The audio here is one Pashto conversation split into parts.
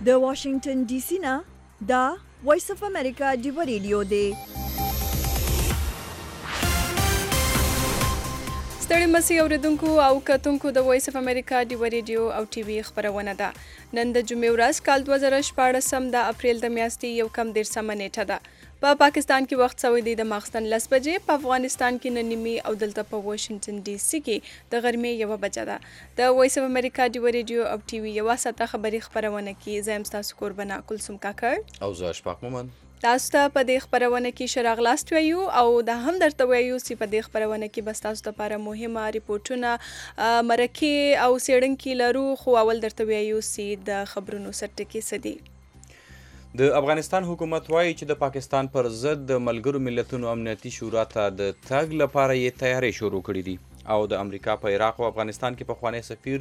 د واشنگټن ډي سي نه دا وایس اف امریکا ډیو ریډیو دی. ستړي مسي اوریدونکو او کتونکو د وایس اف امریکا ډیو ریډیو او ټي وي خبرونه ده. نن د جمعې ورځ کال 2014 د اپریل د میاشتې 1 نیټه ده. په پاکستان کې وخت سوی دی د ماخستن 10 بجې، په افغانستان کې نن نیمې او دلته په واشنگټن ډي سي کې د غرمې 1 بجه ده. د وایس اف امریکا ډیو ریډیو او ټي وي یو ساعته خبري خبرونه کې زم تاسو قربانا کلثوم کاکړ او زه اشفاق مومن تاسو ته په دې خبرونه کې شراغلاست ویو او دا هم درته ویو چې په دې خبرونه کې بس تاسو لپاره مهمه ریپورتونه مرکه او سیړنکې لرو، خو اول درته ویو چې د خبرونو سرټکی سدي. د افغانستان حکومت وایي چې د پاکستان پر ضد د ملګرو ملتونو امنیتي شورا ته د تګ لپاره یې تیاری شروع کړې دي او د امریکا په عراق او افغانستان کې پخوانی سفیر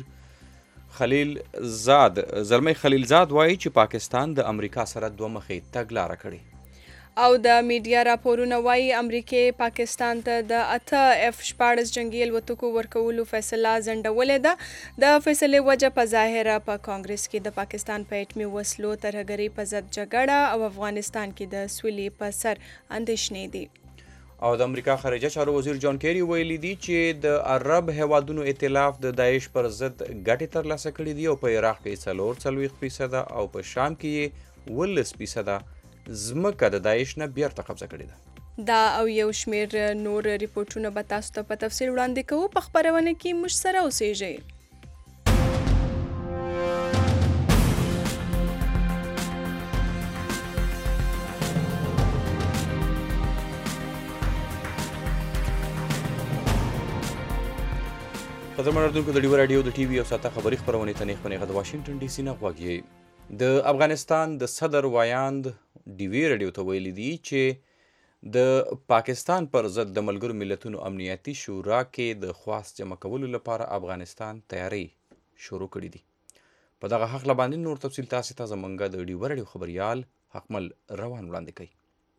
زلمی خلیلزاد وایي چې پاکستان د امریکا سره دوه مخې تګلاره کړې. او د میډیا راپورونه وایي امریکای پاکستان ته د 8 F-14 جنگي الوتکو ورکولو فیصله ځنډولې ده. د فیصلې وجه په ظاهره په کانګرس کې د پاکستان په اټومي وسلو ترهګرۍ په ضد جګړه او افغانستان کې د سولې په سر اندېښنې دي. او د امریکا خارجه چارو وزیر جان کیری ویلي دي چې د عرب هیوادونو ائتلاف د داعش پر ضد ګټې ترلاسه کړې دي او په عراق کې 40% او په شام کې 19% ځمکه د داعش نه بیرته قبضه کړې ده. دا او یو شمیر نور ریپورتونه به تاسو ته په تفصیل وړاندې کوو. په خبرونه کې موږ سره اوسئ. قدرمن اردوونکو د ډیو راډیو د ټي وي او ساته خبري خبرونې ته نیغ د واشنگټن ډي سي نه غوږی. د افغانستان د صدر وایاند ډیوی راډیو ته ویلي دي چې د پاکستان پر ضد د ملګرو ملتونو امنیتي شورا کې د خواست جمع کولو لپاره افغانستان تیاری شروع کړې دي. په دغه حق باندې نور تفصیل تاسو ته زمونږ د ډیو راډیو خبريال حکمل روان وړاندې کوي.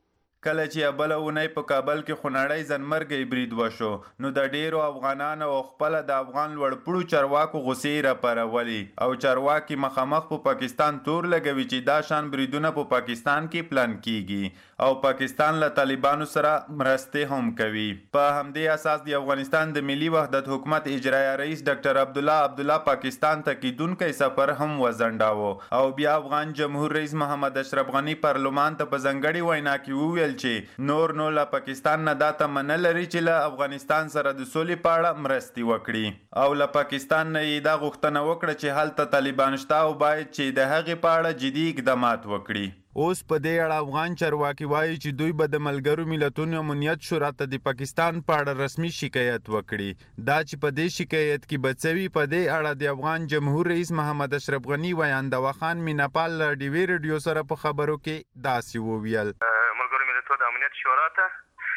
کله چې بله اونۍ په کابل کې خونړی ځنمرګی برید وشو نو د ډیرو افغانانو او خپله د افغان لوړپوړو چارواکو غوسې راپارولي او چارواکي مخامخ په پاکستان تور لګوي چې دا شان بریدونه په پاکستان کې پلان کیږي او پاکستان له طالبانو سره مرستې هم کوي. په همدې اساس د افغانستان د ملي وحدت حکومت اجرایه رئیس ډاکټر عبدالله پاکستان ته کیدونکی سفر هم وځنډاوه او بیا افغان جمهور رئیس محمد اشرف غني پارلمان ته په ځانګړې وینا کې وویل چې نور نو له پاکستان نه دا تمنه لري چې له افغانستان سره د سولې په اړه مرستې وکړي او له پاکستان نه یې دا غوښتنه وکړه چې هلته طالبان شته او باید چې د هغې په اړه جدي اقدامات وکړي. اوس په دې اړه افغان چارواکي وایي چې دوی به د ملګرو ملتونو امنیت شورا ته د پاکستان په اړه رسمي شکایت وکړي. دا چې په دې شکایت کې به څه وي، په دې اړه د افغان جمهور رئیس محمد اشرف غني ویاندوه خان میناپال له ډیوی راډیو سره په خبرو کې داسې وویل. ملګرو ملتونو د امنیت شورا ته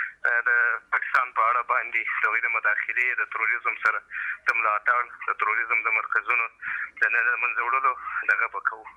د پاکستان په اړه باندې د غیر مداخلې د تروریزم سره د ملاتړ د تروریزم د مرکزونو د منځه وړلو دغه به کوو.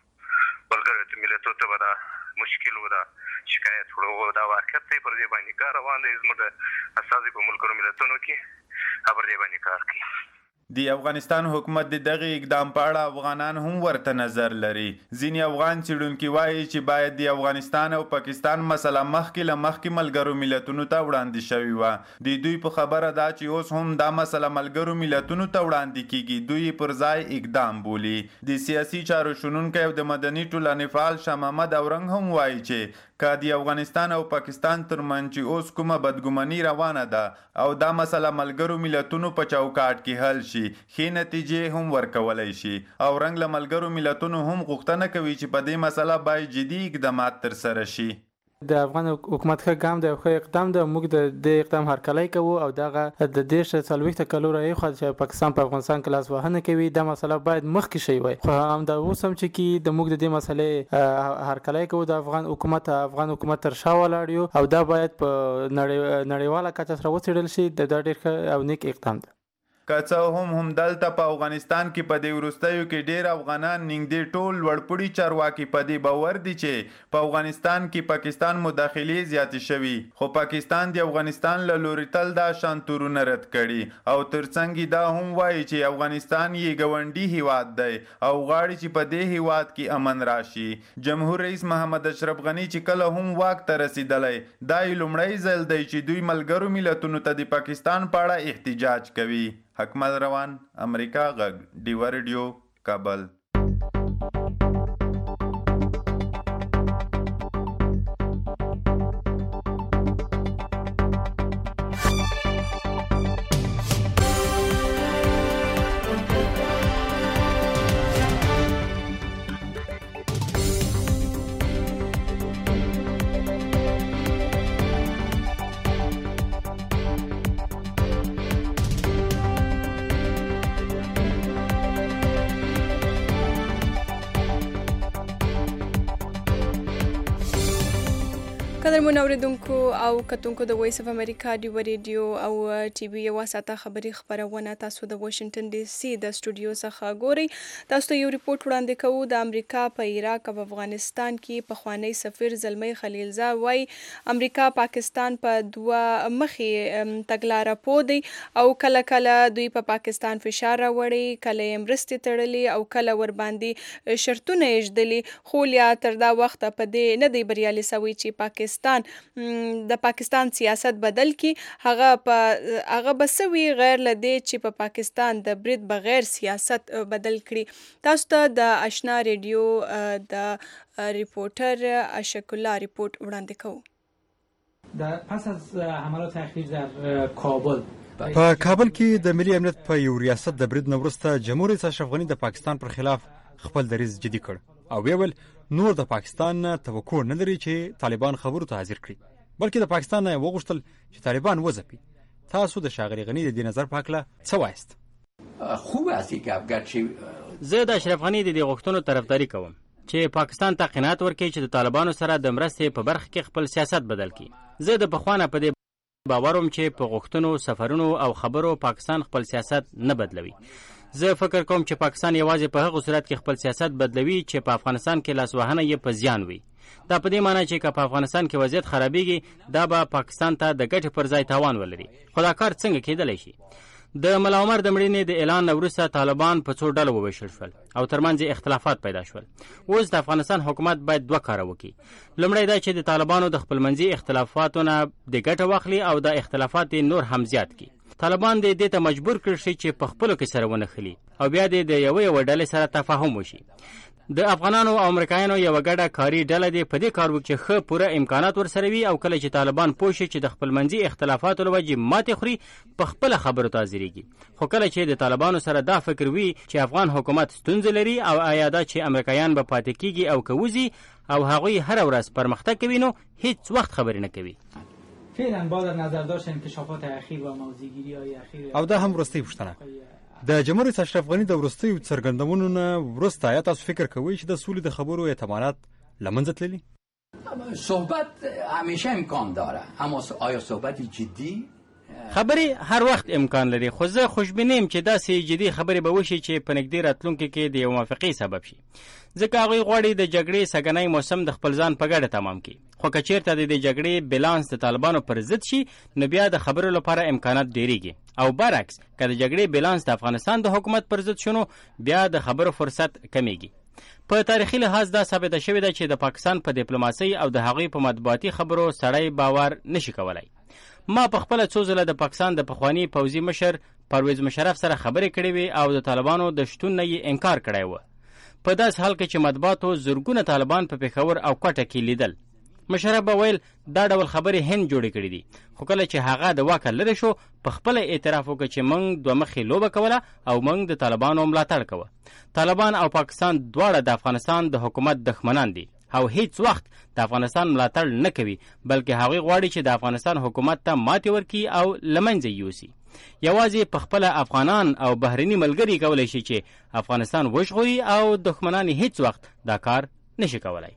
ملګرو ملتونو ته به دا مشکل و دا شکایت وړو دا واقعیت دی، پر دې باندې کار روان دی. زموږ د استازي په ملګرو ملتونو کې پر دې باندې کار کوي. د افغانستان حکومت د دغه اقدام په اړه افغانان هم ورته نظر لري. ځینې افغان څېړونکي وایي چې باید د افغانستان او پاکستان مسله مخکې له مخکې ملګرو ملتونو ته وړاندې شوې وه. د دوی په خبره دا چې اوس هم دا مسله ملګرو ملتونو ته وړاندې کیږي دوی پر ځای اقدام بولي. د سیاسي چارو شنونکی او د مدني ټولنې فعال شاه محمد اورنګ هم وایي چې که د افغانستان او پاکستان ترمنځ چې اوس کومه بدګماني روانه ده او دا مسله ملګرو ملتونو په چوکاټ کې حل شي ښې نتیجې هم ورکولی شي. او رنګ له ملګرو ملتونو هم غوښتنه کوي چې په دې مسله باید جدي اقدامات ترسره شي. د افغان حکومت ښه ګام دی او ښه اقدام دی. موږ د دې اقدام هرکلی کوو او دغه د 40 کلو راهیخوا چې پاکستان په افغانستان کې لاس وهنه کوي دا مسله باید مخکې شي وای. خو همدا اوس هم چې کې د موږ د دې مسلې هرکلی کوو د افغان حکومت تر شا ولاړ یو او دا باید په نړیواله کچه سره وڅېړل شي. دا ډېر ښه او نیک اقدام دی. که څه هم دلته په افغانستان کې په دې وروستیو کې ډیر افغانان نږدې ټول لوړپوړي چارواکي په دې باور دي چې په افغانستان کې پاکستان مداخلې زیاتې شوي، خو پاکستان د افغانستان له لوري تل دا شان تورونه رد کړي او ترڅنګ دا هم وایي چې افغانستان یې ګاونډي هیواد دی او غواړي چې په دې هیواد کې امن راشي. جمهور رئیس محمد اشرف غنی چې کله هم واک ته رسیدلی، دا یې لومړی ځل دی چې دوی ملګرو ملتونو ته د پاکستان په اړه احتجاج کوي. حکمت روان، امریکا غږ، ډیوه ریډیو، کابل. قدرمن اوریدونکو او کتونکو د وایس اف امریکا ډیو ریډیو او ټي وي یو ساته خبري خبرونه تاسو د واشنگټن ډي سي د سټوډیو څخه ګوري. تاسو ته یو ریپورت وړاندې کوو. د امریکا په عراق او افغانستان کې پخوانی سفیر زلمی خلیلزاد وایي امریکا پاکستان په دوه مخې تګلاره پودي او کله کله دوی په پاکستان فشار راوړي، کله یې مرستې تړلي او کله ور باندې شرطونه یې خو یا تر دا وخت په دې نه دی بریالي سوی چې د پاکستان سیاست بدل کی. هغه بسوي غیر لدی چې په پاکستان د برید بغیر سیاست بدل کړي. تاسو ته د آشنا ریډیو د ریپورټر اشک الله ریپورت وړاندې کوو. پس از حملات اخیر در کابل په کابل کې د ملي امنیت په یو ریاست د برید نه وروسته جمهور رئیس اشرف غني د پاکستان پر خلاف خپل دریځ جدي کړ او ویل نور د پاکستان نه توقع نه لري چې طالبان خبرو ته حاضر کړي، بلکې د پاکستان نه وغوښتل چې طالبان وځپي. تاسو د ښاغلي غني د دې نظر په هکله څه وایست؟ خوب است که افغانستان زه د اشرف غني د دې غوښتنو طرفداري کوم چې پاکستان ته قناعت ورکړي چې د طالبانو سره د مرستې په برخه کې خپل سیاست بدل کړي. زه د پخوانه په دې باور وم چې په غوښتنو، سفرونو او خبرو پاکستان خپل سیاست نه بدلوي. زه فکر کوم چې پاکستان یوازې په هغه صورت کې خپل سیاست بدلوي چې په افغانستان کې لاسوهنه یې په زیان وي. دا په دې معنی چې که په افغانستان کې وضعیت خرابېږي دا به پاکستان ته د ګټې پر ځای تاوان ولري. خو دا کار څنګه کېدلی شي؟ د ملا عمر د مړینې د اعلان نه وروسته طالبان په څو ډلو وویشل شول او ترمنځ اختلافات پیدا شول. اوس د افغانستان حکومت باید دوه کاره وکړي. لومړی دا چې د طالبانو د خپلمنځي اختلافاتو نه د ګټه واخلي او د اختلافات نور هم زیات کړي. طالبان دې ته مجبور کړي چې په خپلو کې سره ونښلي او بیا د یوې ډلې سره تفاهم وشي. د افغانانو او امریکایانو یو ګډه کاري ډله دې په دې کار وکړي چې ښه پوره امکانات ورسره وي او کله چې طالبان پوه شي چې د خپلمنځي اختلافاتو له وجې ماتې خوري په خپله خبرو ته حاضرېږي. خو کله چې د طالبانو سره دا فکر وي چې افغان حکومت ستونزې لري او آیا دا چې امریکایان به پاتې کېږي او که وځي او هغوی هره ورځ پرمختګ کوي نو هیڅ وخت خبرې نه کوي. فعلا با در نظر داشت انکشافات اخیر و موضوعگیری‌های اخیر او دا هم وروستۍ پوښتنه د جمهور رئیس اشرف غني د وروستیو څرګندونو نه وروسته آیا تاسو فکر کوئ چې د سولې د خبرو احتمالات له منځه تللي؟ صحبت همیشه امکان داره اما آیا صحبت جدی؟ خبرې هر وخت امکان لري، خو زه خوشبینیم چې داسې جدي خبرې به وشي چې په نږدې راتلونکي کې د یو موافقې سبب شي، ځکه هغوی غواړي د جګړې سږنی موسم د خپل ځان په ګډه تمام کړي. خو که چېرته د دې جګړې بیلانس د طالبانو پر ضد شي نو بیا د خبرو لپاره امکانات ډېرېږي او برعکس که د جګړې بیلانس د افغانستان د حکومت پر ضد شنو بیا د خبرو فرصت کمیږي. په تاریخي لحاظ دا ثابته شوې ده چې د پاکستان په ډیپلوماسۍ او د هغوی په مطبوعاتي خبرو سړی باور نشي کولی. ما په خپله څو ځله د پاکستان د پخواني پوځي مشر پرویز مشرف سره خبرې کړې وې او د طالبانو د شتون نه یې انکار کړی و. په داسې حال کې چې مطبوعاتو زرګونه طالبان په پېښور او کوټه کې لیدل. مشرف به ویل دا ډول خبرې هند جوړې کړې دي، خو کله چې هغه د واکه لرې شو په خپله اعتراف وکړ چې موږ دوه مخې لوبه کوله او موږ د طالبانو ملاتړ کوه. طالبان او پاکستان دواړه د افغانستان د حکومت دښمنان دي او هیڅ وخت د افغانستان ملاتړ نه کوي، بلکې هغوی غواړي چې د افغانستان حکومت ته ماتې ورکړي او له منځه یوسي. یوازې په خپله افغانان او بهرني ملګري کولی شي چې افغانستان وژغوري او دښمنان هیڅ وخت دا کار نشي کولی.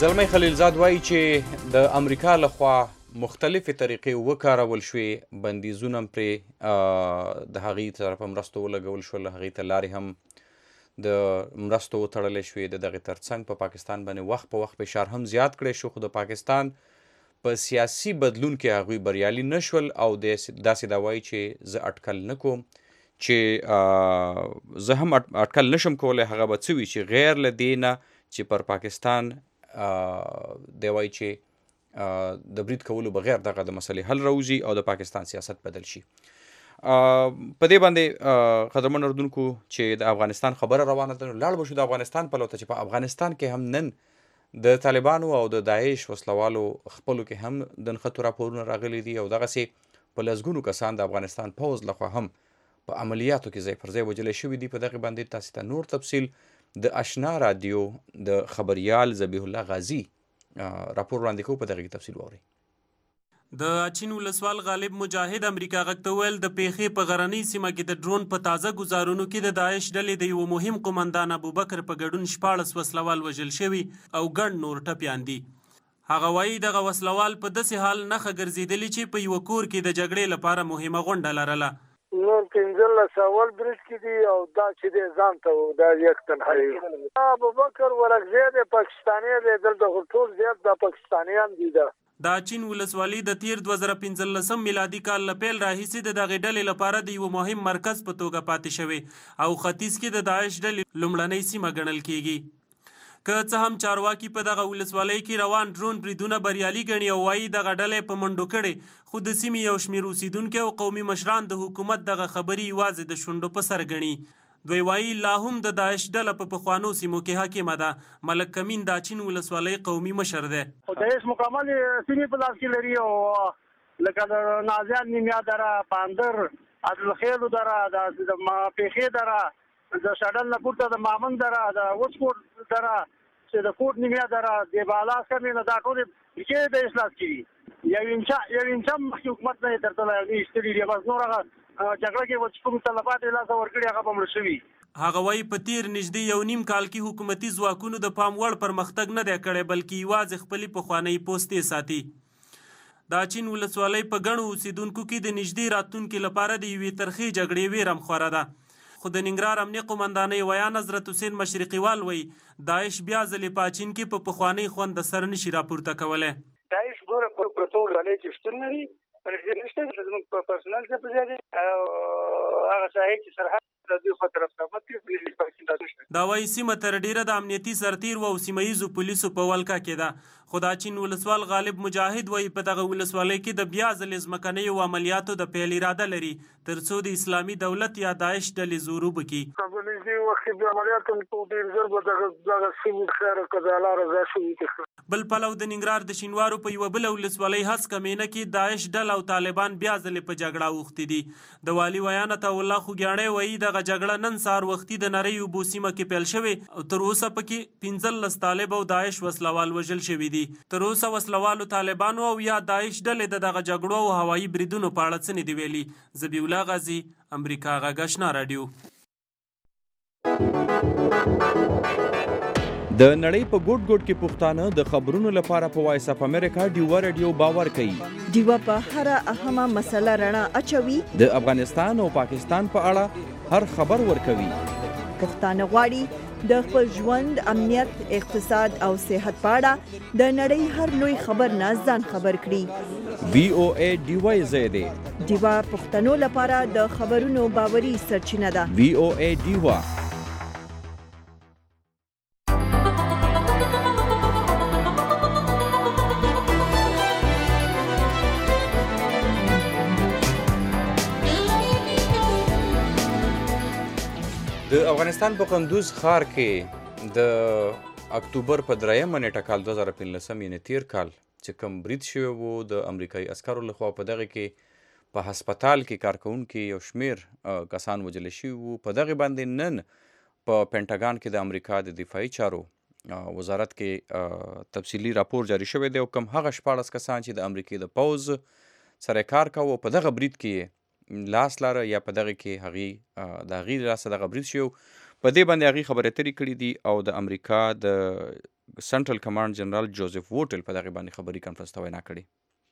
زلمی خلیلزاد وایي چې د امریکا لخوا مختلفې طریقې وکارول شوې، بندیزونه پرې د هغې طرفه مرستو ولګول شول، هغې ته لارې هم د مرستو وتړلی شوې. د دغې ترڅنګ په پاکستان باندې وخت په وخت فشار هم زیات کړی شو، خو د پاکستان په سیاسي بدلون کې هغوی بریالي نه شول او داسې دا وایي چې زه اټکل نه کوم چې زه هم اټکل نشم کولی هغه به څه وي چې غیر له دې نه چې پر پاکستان دی وایي چې د برید کولو بغیر دغه د مسلې حل راوځي او د پاکستان سیاست بدل شي. په دې باندې قدرمن اردونکو چې د افغانستان خبره روانه ده، نو لاړ به شو د افغانستان په لور ته چې په افغانستان کې هم نن د طالبانو او د داعش وسلوالو خپلو کې هم د نښتو راپورونه راغلي دي او دغسې په لسګونو کسان د افغانستان پوځ لخوا هم په عملیاتو کې ځای پر ځای وژلی شوي دي. په دغې باندې تاسې ته نور تفصیل د اشنا رادیو د خبریال ذبیح الله غازي راپور وړاندې کوو، په دغې کې تفصیل واورئ. د اچین ولسوال غالب مجاهد امریکا غږ ته ویل د پیښې په غرنۍ سیمه کې د ډرون په تازه ګزارونو کې د داعش ډلې د یوه مهم قمندان ابوبکر په ګډون 14 وسلوال وژل شوي او ګڼ نور ټپیان دي. هغه وایي دغه وسلوال په داسې حال نښه ګرځېدلي چې په یوه کور کې د جګړې لپاره مهمه غونډه لرله. نور 15 اول برید کې دي او دا چې دی ځان ته و دا یک تنهایی ابوبکر ورکزی دی پاکستاني دی، دلته ټول زیات د پاکستانیان دي. د اچین ولسوالي د تیر 2015 میلادي کال له پیل راهیسې د دغې ډلې لپاره د یوه مهم مرکز په توګه پاتې شوی او ختیځ کې د داعش ډلې لومړنۍ سیمه ګڼل کیږي. که څه هم چارواکي په دغه ولسوالۍ کې روان ډرون بریدونه بریالي ګڼي او وایي دغه ډلې په منډو کړې، خو د سیمې یو شمېر اوسیدونکي او قومي مشران د حکومت دغه خبرې یوازې د شونډو په سر ګڼي. دوی وایي لا هم د داعش ډله په پخوانو سیمو کې حاکمه ده. ملک کمین د اچین ولسوالۍ قومي مشر دی. داعش مکمل سیمې په لاس کې لري او لکه د نازیان نیمیا دره، پاندر، عدلخیلو دره، د پیښې دره، د شډل نه پورته د مامن دره، د وسکوټ دره، چې د کوټ نیمیا دره، د بالا سمې دا ټولې پیښې د اصلاح کړي. یو انچه مخکې حکومت نه یې ترتله ایستلي دي، بس نور هغه جګړه کې چې کوم طلبات یې لاسه ورکړي هغه به مړه شوي. هغه وایي په تیر نږدې یو نیم کال کې حکومتي ځواکونو د پام وړ پرمختګ نه دی کړی، بلکې یوازې خپلې پخوانۍ پوستې ساتي. د اچین ولسوالۍ په ګڼو اوسیدونکو کې د نږدې راتلونکي لپاره د یوې ترخې جګړې ویره هم خوره ده. خو د ننګرهار امنیه قمندانۍ ویان حضرت حسین مشرقیوال وایي داعش بیا ځلې په اچین کې په پخوانۍ خوند د سر نشي راپورته کولی. داعش ګوره په پرتو ډلې کې شتون لري، نشته زموږ په پرسنل څه په ځای او هغه صحیح چې سرحد د دوی خو طرف ته متي دا وایي سیمه تر ډیره د امنیتي سرتیر او سیمه ییزو پولیسو په ولکه کې ده. خو د اچین ولسوال غالب مجاهد وایي په دغه ولسوالۍ کې د بیا ځلې ځمکنیو عملیاتو د پیل اراده لري تر څو د اسلامي دولت یا داعش ډلې زور وبکړي. په نږدې وخت کې د عملیاتو په ډېر ژر به دغه سیمې خیر کزاله رضا شوي. بل پلو د ننګرهار د شینوارو په یوه بله ولسوالۍ هسکه مینه کې داعش ډله او طالبان بیا ځلې په جګړه اوښتي دي. د والي ویان عطاالله خوږیاڼی وایي دغه جګړه نن سهار وختي د نرۍ اوبو سیمه کې پیل شوې او تر اوسه پکې 15 طالب او داعش وسلوال وژل شوي دي. تر اوسه وسلوالو طالبانو او یا داعش ډلې د دغه جګړو او هوایي بریدونو په اړه څه نه دي ویلي. ذبیح الله غازي، امریکا غږ اشنا راډیو. د نړۍ په ګوټ ګوټ کې پښتانه د خبرونو لپاره په وایس اف امریکا ډیوا رادیو باور کوي. ډیوا په هر اهمه مسله رڼا اچوي. د افغانستان او پاکستان په اړه هر خبر ورکوي. پښتانه غواړي د خپل ژوند، امنیت، اقتصاد او صحت په اړه د نړۍ هر لوی خبر نه ځان خبر کړي. VOA ډیوا زیاده ډیوا پښتنو لپاره د خبرونو باوري سرچینه ده. VOA ډیوا. د افغانستان په قندوز ښار کې د اکتوبر په 3 نیټه کال 2015 یعنې تیر کال چې کوم برید شوی و د امریکایي عسکرو لخوا، په دغه کې په هسپتال کې کارکوونکي یو شمیر کسان وژل شوي وو. په دغه باندې نن په پینټاګان کې د امریکا د دفاعي چارو وزارت کې تفصیلي راپور جاری شوی دی او کوم هغه 14 کسان چې د امریکې د پوځ سره کار کاوه په دغه برید کې لاس لاره یا په دغه کې هغې د هغې لاسه دغه برید شوی، په دې باندې هغې خبرې اترې کړي دي او د امریکا د سنټرل کمانډ جنرال جوزف ووټل په دغه باندې خبري کانفرنس ته وینا کړې.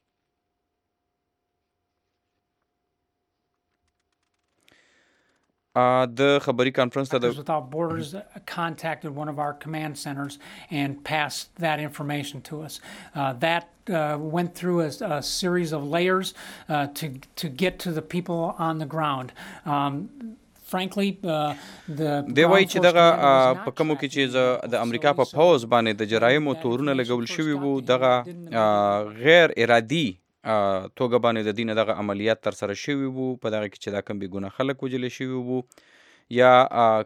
د خبري کانفرنس ته Doctors Without Borders contacted one of our command centers and passed that information to us. That went through a series of layers to get to the people on the ground. Frankly, دی وایي چې دغه په کومو کې چې د امریکا په پوځ باندې د جرایمو تورونه لګول شوي وو دغه غیر ارادي توګه باندې د دینه دغه عملیات تر سره شوي وو په دغه کې چې دا کم بېګونه خلک وجلې شوي وو یا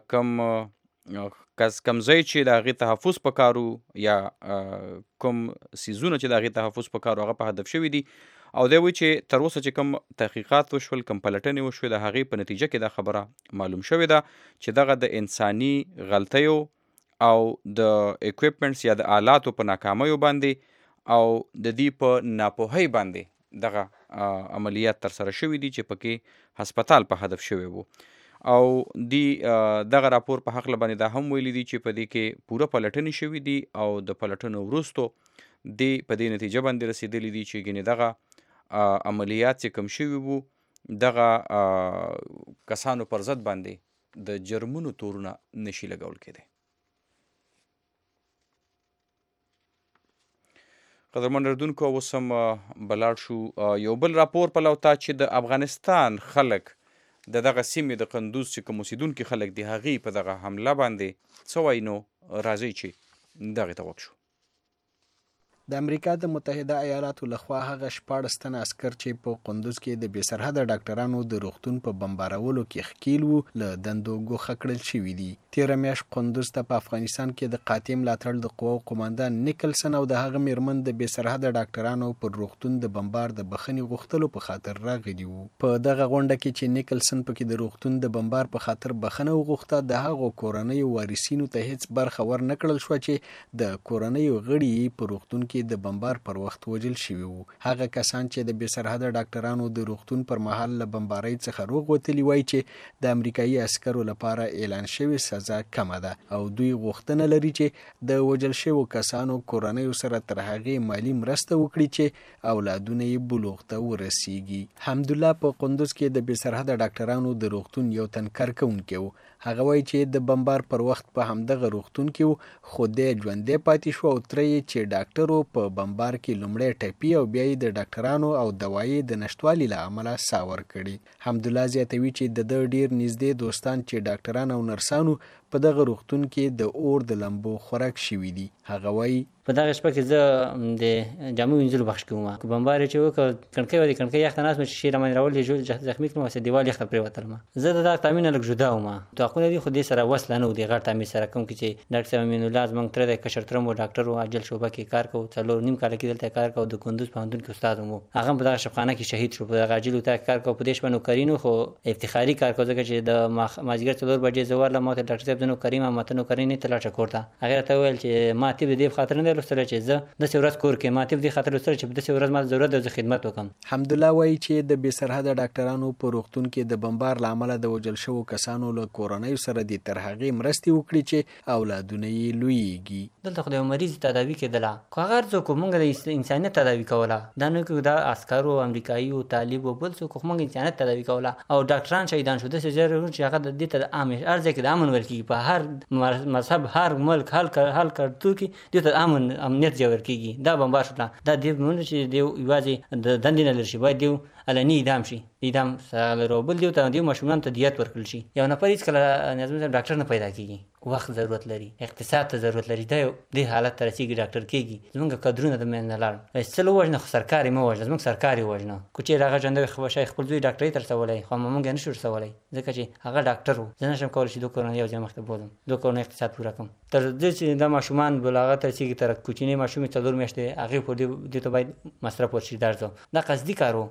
کم ځای چې د هغې تحفظ پکار وو یا کوم څیزونه چې د هغې تحفظ پکار وو هغه په هدف شوي دي. او دی وایي چې تر اوسه چې کوم تحقیقات وشول کوم پلټنې وشوې د هغې په نتیجه کې دا خبره معلوم شوې ده چې دغه د انساني غلطیو او د اکویپمنټس یا د آلاتو په ناکامیو باندې او د دې په ناپوهۍ باندې دغه عملیات تر سره شوي دي چې پکې هسپتال په هدف شوی وو. او دی دغه راپور په هکله باندې دا هم ویلي دي چې په دې کې پوره پلټنې شوي دي او د پلټنو وروستو دی په دې نتیجه باندې رسېدلی دي چې ګینې دغه عملیات چې کم شوي وو دغه کسانو پر ضد باندې د جرمونو تورونه نشي لګول کېدی. قدرمن اردونکو اوس هم بلاړ شو یو بل راپور په لوتا چې د افغانستان خلک د دغه سیمې د قندوز چې کوم اوسېدونکي خلک دي هغې په دغه حمله باندې څه وایي نو راځئ چې دغې ته وکشو. د امریکا د متحده ایالاتو لخوا هغه 14 تنه عسکر چې په قندوز کې د بې سرحده ډاکټرانو د روغتون په بمبارولو کې ښکیل وو له دندو ګوښه کړل شوي دي. تېره میاشت قندوز ته په افغانستان کې د قاطع ملاتړ د قواو قماندان نیکلسن او د هغه میرمن د بې سرحده ډاکټرانو پر روغتون د بمبار د بخښنې غوښتلو په خاطر راغلي وو. په دغه غونډه کې چې نیکلسن پکې د روغتون د بمبار په خاطر بخښنه وغوښته د هغو کورنیو وارثینو ته هیڅ برخه ور نه کړل شوه چې د کورنیو غړي په روغتون کې د بمبار پر وخت وجل شوي وو. هغه کسان چې د بې سرحده ډاکټرانو د روغتون پر مهال له بمبارۍ څخه روغ وتلي وایي چې د امریکایي عسکرو لپاره اعلان شوې سزا کمه ده او دوی غوښتنه لري چې د وجل شویو کسانو کورنیو سره تر هغې مالي مرسته وکړي چې اولادونه یې بلوغ ته ورسیږي. حمدالله په قندوز کې د بې سرحده ډاکټرانو د روغتون یو تن کارکوونکی و. هغه وایي چې د بمبار پر وخت په همدغه روغتون کې و خو دی ژوندی پاتې شو او تره یې چې ډاکټرو په بمبار کې لومړی ټپي او بیا یې د ډاکټرانو او دوایي د نشتوالي له امله سا ورکړي. حمدالله زیاتوي چې د ده ډېر نږدې دوستان چې ډاکټران او نرسانو په دغه روغتون کې د اور د لمبو خوراک شوي دي. هغه وایي په دغه شپه کې زه د جامو وینځلو بخش کې وم. که بمبار یې چې وکړه کڼکۍ وه د کڼکۍ یخ ته ناست مې چې شي رامنې راولې زخمي کړم هسې دیوال یخ ته پرېوتلم. زه د دغه تامین نه لږ جدا وم. توقونه دي خو دې سره وصله نه و دې غټ تامین سره کوم کې چې ډاکټر صاحب امین الله زموږ تره دی کشر تره مو ډاکټر و عاجل شعبه کې کار کوو 4.5 کاله کې دلته کار کوو د کندوز پوهنتون کې استاد هم و. هغه هم په دغه شفخانه کې شهید شو. په دغه عاجل اتاق کې کار کوو په دې شپه نوکري نو خو افتخاري کار کوو ځکه چې د مازدیګر 4 بجې زه ورلم ما ته ډاکټر صاحب زه نوکري یم ما ته نوکري نه ته لاړ شه کور ته. هغې راته وویل چې ما طب د دې په خاطر نه دی لوستلی چې زه داسې ورځ کور کې ما طب دې خاطر لوستلی چې په داسې ورځ ما ضرورت دی زه خدمت وکړم. حمدالله وایي چې د بې سرحده ډاکټرانو په روغتون کې د بمبار له امله د وژل شوو کسانو له کورنیو سره دې تر هغې مرستې وکړي چې اولادونه یې لویېږي. دلته خو د یو مریض تداوي کېدله خو هغه هر څوک موږ د انسانیت تداوي کوله. دا نه کوو دا عسکرو امریکایي طالب او بل څوک خو موږ انسانیت تداوي کوله او ډاکټران شهیدان شو. داسې ژر چې هغه د دې ته د هر ځای کې د امن ویل کېږي په هر مذهب هر ملک هر کلتور کې دې ته امنیت ځای ورکېږي. دا بمبار شوله دا دې مونږ چې دی یوازې د دندې نه لري شي باید دی علني اعدام شي. اعدام سره لرو بل دی ته دی ماشومان ته دیت ورکړل شي. یو نفر هېڅکله نظم صاحب ډاکټر نه پیدا کېږي. وخت ضرورت لري اقتصاد ته ضرورت لري. دا دې حالت ته رسېږي ډاکټر کېږي. زموږ کدرونه د منځه لاړ څه ووژنه خو سرکار یې مه وژنه زموږ سرکار یې وژنه. که چېرې هغه ژوندی شی خپل زوی ډاکټرۍ ته رسولی خو موږ یې نشو رسولی ځکه چې هغه ډاکټر و. زه نشم کولی چې 2 کورونه یو ځای مخته بولم 2 کورونه اقتصاد پوره کړم. تر دې چې دا ماشومان بلاغه ته رسېږي تر کوچنۍ ماشومې 4 میاشتې هغې پورې دې ته باید مصرف ورشي درځو. دا قصدي کار و. که چېرې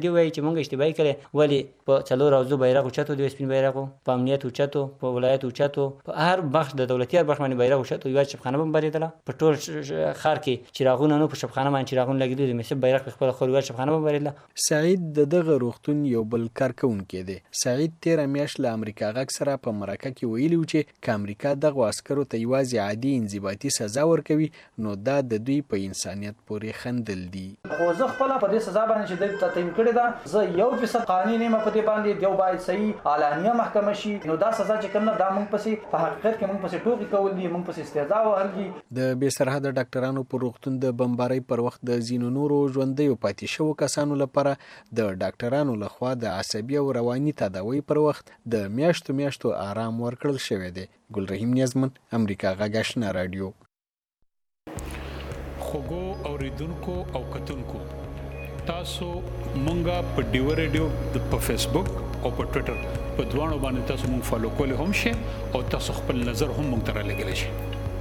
دی وایي چې موږ اشتباهي کړی ولې په څلور اوزو بیرغ اوچتو د سپین بیرغ په امنیت اوچتو په ولایت اوچتو په هر بخش د دولتي هر بخش باندې بیرغ اوچتو یو شبخانه هم بریدله په ټول خار کې چراغونه نو په شبخانه باندې چراغونه لګیدل د مسیب بیرغ په خپل خور شبخانه هم بریدله سعید دغه روغتون یو بل کارکونکي دی سعید 13 میاشت له امریکا غږ سره په مرکه کې ویلي چې ک امریکا دغه عسکرو ته یوازې عادي انضباطي سزا ورکوي نو دا د دوی په انسانیت پورې خندل دي خو زه خپل په دې سزا باندې چې د تعین کړی دا زه 1% قانوني نه په دې باندې دیو باید صحیح اعلانیه محکمه شي نو دا سزا چې کوم نه دا موږ پسې په حقیقت کې موږ پسې ټوکی کول دي موږ پسې استهزاء وهل دي د بې سرحده ډاکټرانو پر روغتون د بمبارۍ پر وخت د ځینو نورو ژوندیو پاتې شوو کسانو لپاره د ډاکټرانو لخوا د عصبي او رواني تداوی پر وخت د میاشتو آرام ورکړل شوی دی ګلرحیم نیازمن امریکا غږ آشنا رادیو خوګو اوریدونکو او کتونکو تاسو مونږه په ډیو ریډیو په فیسبوک او په ټوئیټر په دوانو باندې تاسو مونږ فالو کولی هم شئ او تاسو خپل نظر هم مونږ ته رالیږلی شئ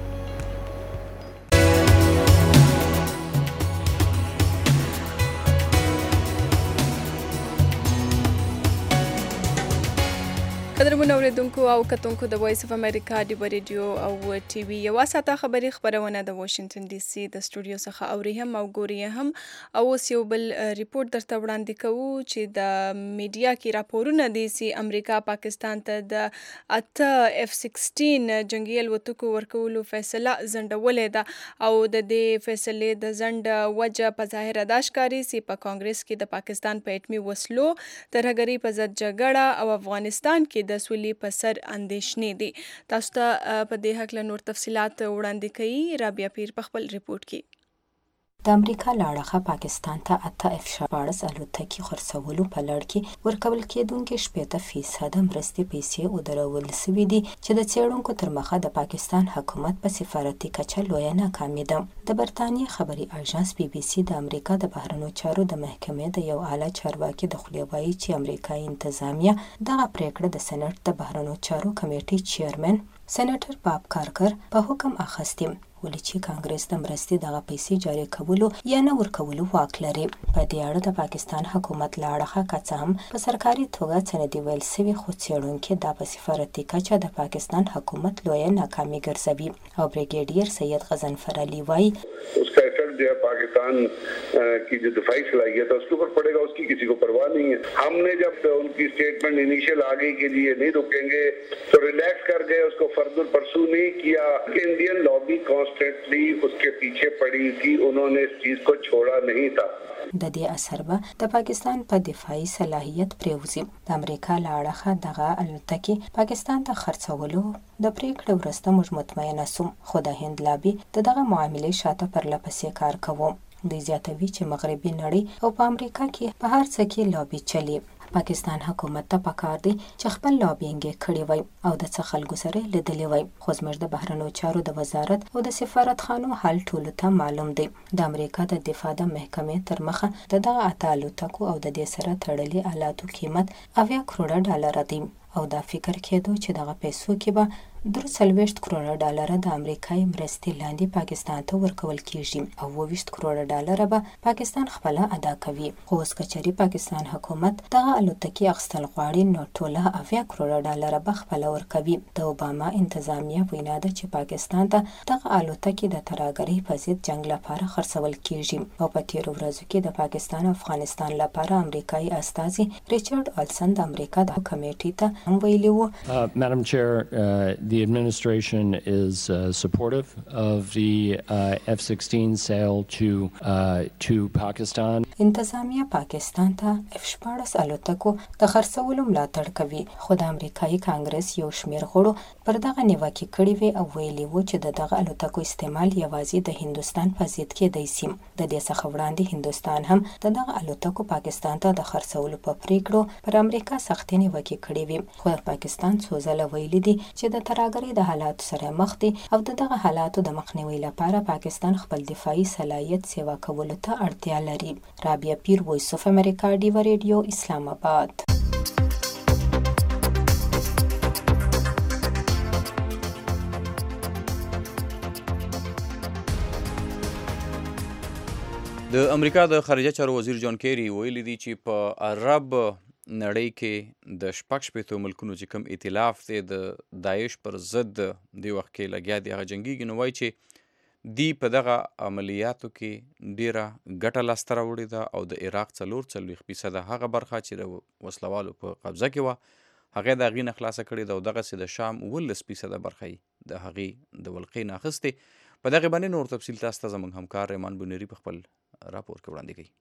قدرمن اوریدونکو او کتونکو د وایس اف امریکا د ریډیو او ټي وي یو ساته خبري خبرونه د واشنگټن ډي سي د سټوډیو څخه اوري هم او ګوري هم او یو بل ریپورت درته وړاندې کوو چې د میډیا کې راپورونه دي چې امریکا پاکستان ته د F-16 جنگي الوتکو ورکولو فیصله ځنډولې ده او د دې فیصلې د ځنډ وجه په ظاهره دا ښکاري چې په کانګرس کې د پاکستان په اټمي وسلو ترهګرۍ په ضد جګړه او افغانستان کې د سولې په سر اندېښنې دي تاسو ته په دې هکله نور تفصيلات وړاندې کوي رابعه پیر په خپل ریپورت کې د امریکا لاړخه پاکستان ته 8 F-14 الوتکې خرڅولو په لړ کې ورکول کېدونکې 80% مرستې پیسې ودرول سوي دي چې د څېړونکو تر مخه د پاکستان حکومت په سفارتي کچه لویه ناکامي ده د برتانیې خبري اژانس BBC د امریکا د بهرنیو چارو د محکمې د یو اعلی چارواکي د خولې وایي چې امریکایي انتظامیه دغه پریکړه د سېنات د بهرنیو چارو کمیټې چیرمن سېنیټر باب کارکر په حکم اخیستي ولې چې کانګرس د مرستې دغه پیسې جاري کولو یا نه ورکولو واک لري په دې اړه د پاکستان حکومت لاړخه کڅ هم په سرکاري توګه سندي ویل سوي خو څېړونکو د په سفارتي کچه د پاکستان حکومت لویه ناکامي ګرځوي او بریګیډیر سید غضنفر علي وايي उसका इफेक्ट जो है पाकिस्तान की जो दिफाई सलाहियत है उसके ऊपर पड़ेगा उसकी किसी को परवाह नहीं है हमने जब उनकी स्टेटमेंट इनिशियल आगे के लिए नहीं रुकेंगे तो रिलैक्स कर गए उसको फर्दर परसू नहीं किया इंडियन लॉबी कॉन्स्टेंटली उसके पीछे पड़ी थी उन्होंने इस चीज को छोड़ा नहीं था د دې اثر به د پاکستان په دفاعي صلاحیت پریوزي د امریکا لاړخه دغه الوتکې پاکستان ته خرڅولو د پریکړې ورسته موږ مطمئنه سوم خو د هند لابي دغه معاملې شاته پر لپسې کار کوو د زیاتوي چې مغربي نړۍ او په امریکا کې په هر څه کې لابي چلی پاکستان حکومت ته پکار دی چې خپل لابینګ کړی وای او د څه خلکو سره لیدلی وای خو زموږ د بهرنیو چارو د وزارت او د سفارتخانو حل ټولو ته معلوم دی د امریکا د دفاع د محکمې تر مخه دغه اتالو تکو او د دې سره تړلې آلاتو قیمت 80 کروڑ ډالر دی او دا فکر کېدو چې دغه پیسو کې به 3 کروڑ ډالر د امریکای مرستې لاندې پاکستان ته ورکول کیږي او 20 کروڑ ډالر به پاکستان خپل ادا کوي خو اوس کچري پاکستان حکومت دغه الوتکې اخستل غواړي نو ټوله 80 کروڑ ډالر به خپل ورکوي د اوباما انتظامیه وینا ده چې پاکستان ته دغه الوتکې د ترهګرۍ په ضد جنگ لپاره خرڅول کیږي او په تیر ورځو کې د پاکستان او افغانستان لپاره امریکایي استازي ریچارډ آلسن د امریکا د کمیټې ته ویلي وو Madam Chair, the administration is supportive of the F-16 sale to Pakistan. انتظامیه پاکستان ته F-14 الوتکو د خرڅولو ملاتړ کوي خو د امریکایي کانګرس یو شمېر غړو پر دغه نیوکه کړې وي او ویلي وو چې دغه الوتکو استعمال یوازې د هندستان په ضد کې دی سیم د دې څخه وړاندې هندستان هم دغه الوتکو پاکستان ته د خرڅولو په پریکړو پر امریکا سختې نیوکه کړې وي خو پاکستان څو ځله ویلي دي چې د ترهګرۍ د حالاتو سره مخ دي او دغه حالاتو د مخنیوي لپاره پاکستان خپل دفاعي صلاحیت سیوا کولو ته اړتیا لري رابعه پیر وایس اف امریکا ډیو ریډیو اسلام آباد د امریکا د خارجه چارو وزیر جان کیری ویلي دي چې په عرب نړۍ کې د 16 ملکونو چې کوم ائتلاف دی د داعش پر ضد د وخت کې لګیا دی هغه جنګیږي، نو وایي چې دی په دغه عملیاتو کې ډیره ګټه لاسته راوړې ده او د عراق 40% هغه برخه چې د وسلوالو په قبضه کې وه هغه د هغې نه خلاصه کړې ده او دغسې د شام 19% برخه یې د هغې د ولقې نه اخیستې. په دغې باندې نور تفصیل تاسو ته زموږ همکار ریمان بونیري په خپل راپور کې وړاندې کوي.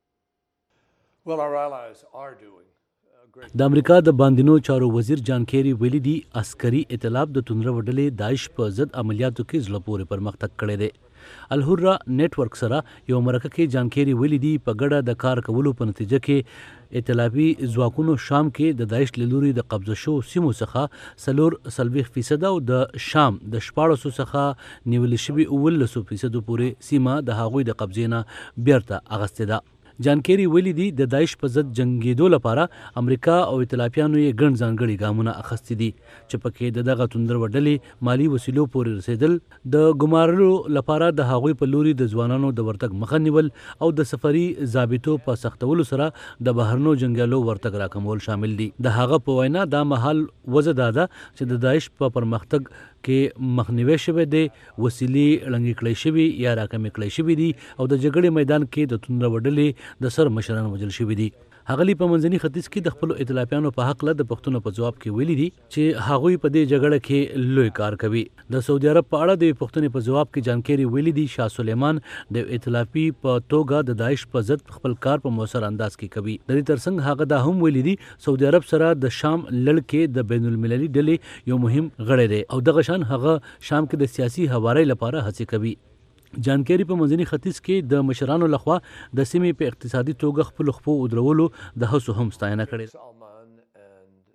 د امریکا د باندینو چارو وزیر جان کیری ویلي دي عسکري ائتلاف د توندره وډلې داعش په ضد عملیاتو کې زړه پورې پرمختګ کړی دی. الحره نیټ ورک سره یو مرکه کې جان کیری ویلي دي په ګډه د کار کولو په نتیجه کې ائتلافي ځواکونو شام کې د داعش له لوري د قبضه شو سیمو څخه 40% او د شام د 1400 څخه نیول شوي 19% پورې سیمه د هغوی د قبضې نه بیرته اخیستې ده. جان کیری ویلي دي د داعش په ضد جنګېدو لپاره امریکا او ائتلافیانو یې ګڼ ځانګړي ګامونه اخیستي دي چې پکې د دغه توندره وډلې مالي وسیلو پورې رسېدل، د ګمارلو لپاره د هغوی په لوري د ځوانانو د ورتګ مخه نیول او د سفري ضابطو په سختولو سره د بهرنو جنګیالو ورتګ راکمول شامل دي. د هغه په وینا دا مهال وضع دا ده چې د داعش په پرمختګ کې مخنیوي شوی دی، وسیلې ړنګې کړی شوي یا راکمې کړی شوي دي او د جګړې میدان کې د توندره وډلې د سر مشران وژل شوي دي. هغلی په منځني ختیځ کې د خپلو ائتلافیانو په حق له د پښتنو په ځواب کې ویلي دي چې هغوی په دې جګړه کې لوی کار کوي. د سعودي عرب په اړه د پښتنې په ځواب کې جان کیری ویلي دي شاه سلیمان د ائتلافي په توګه د داعش په ضد خپل کار په مؤثر انداز کې کوي. د دې ترڅنګ هغه دا هم ویلي دي سعودي عرب سره د شام لړ کې د بین المللي ډلې یو مهم غړی دی او دغه شان هغه شام کې د سیاسي هوارۍ لپاره هڅې کوي. جان کیری په منځني ختیځ کې د مشرانو لخوا د سیمې په اقتصادي توګه خپل خپو ودرولو د هڅو هم ستاینه کړې.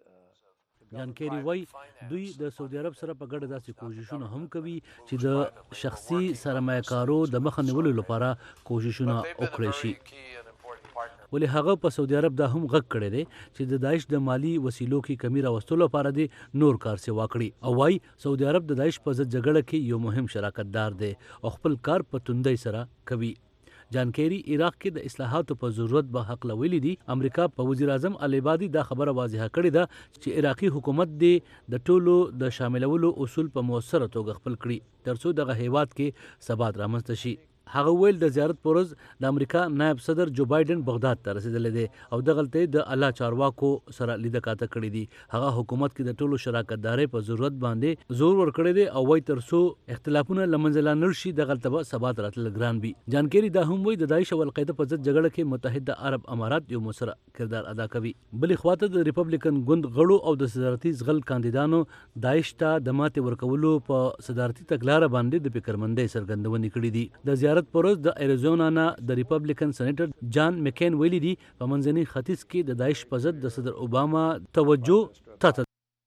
جان کیری وایي دوی د سعودي عرب سره په ګډه داسې کوششونه هم کوي چې د شخصي سرمایه‌کارو د مخه نیولو لپاره کوششونه وکړي شي. ولې هغه په سعودي عرب دا هم غږ کړی دی چې د داعش د مالی وسیلو کې کمی راوستلو لپاره دی نور کار سیوا کړي او وايي سعودي عرب د داعش په ضد جګړه کې یو مهم شراکت دار دی او خپل کار په توندۍ سره کوي. جان کیری عراق کې د اصلاحاتو په ضرورت به حق لویلي دي. امریکا په وزیر اعظم العبادي دا خبره واضحه کړې ده چې عراقي حکومت دی د ټولو د شاملولو اصول په مؤثره توګه خپل کړي ترڅو دغه هیواد کې ثبات رامنځته شي. هغه ویل د زیارت پر ورځ د امریکا نائب صدر جو بایدن بغداد ته رسیدلی دی او دغلته د الله چارواکو سره لیده کاته کړې دي. هغه حکومت کې د ټولو شراکتدارۍ په ضرورت باندې زور ورکړی دی او وایي ترڅو اختلافونه له منځه لاړ نشي دغلته به ثبات راتلل ګران وي. جان کیری دا هم وایي د داعش او القاعده په ضد جګړه کې متحده عرب امارات یو مؤثر کردار ادا کوي. بلې خواته د ریپبلیکن ګوند غړو او د صدارتي زغل کاندیدانو داعش ته د ماتې ورکولو په صدارتي تګلاره باندې د فکرمندۍ څرګندونې کړې دي. د زیارت پر ورځ د ایریزونا نه د ریپبلیکن سېنیټر جان مکین ویلي دي په منځني ختیځ کې د داعش په ضد د صدر اوباما توجه ته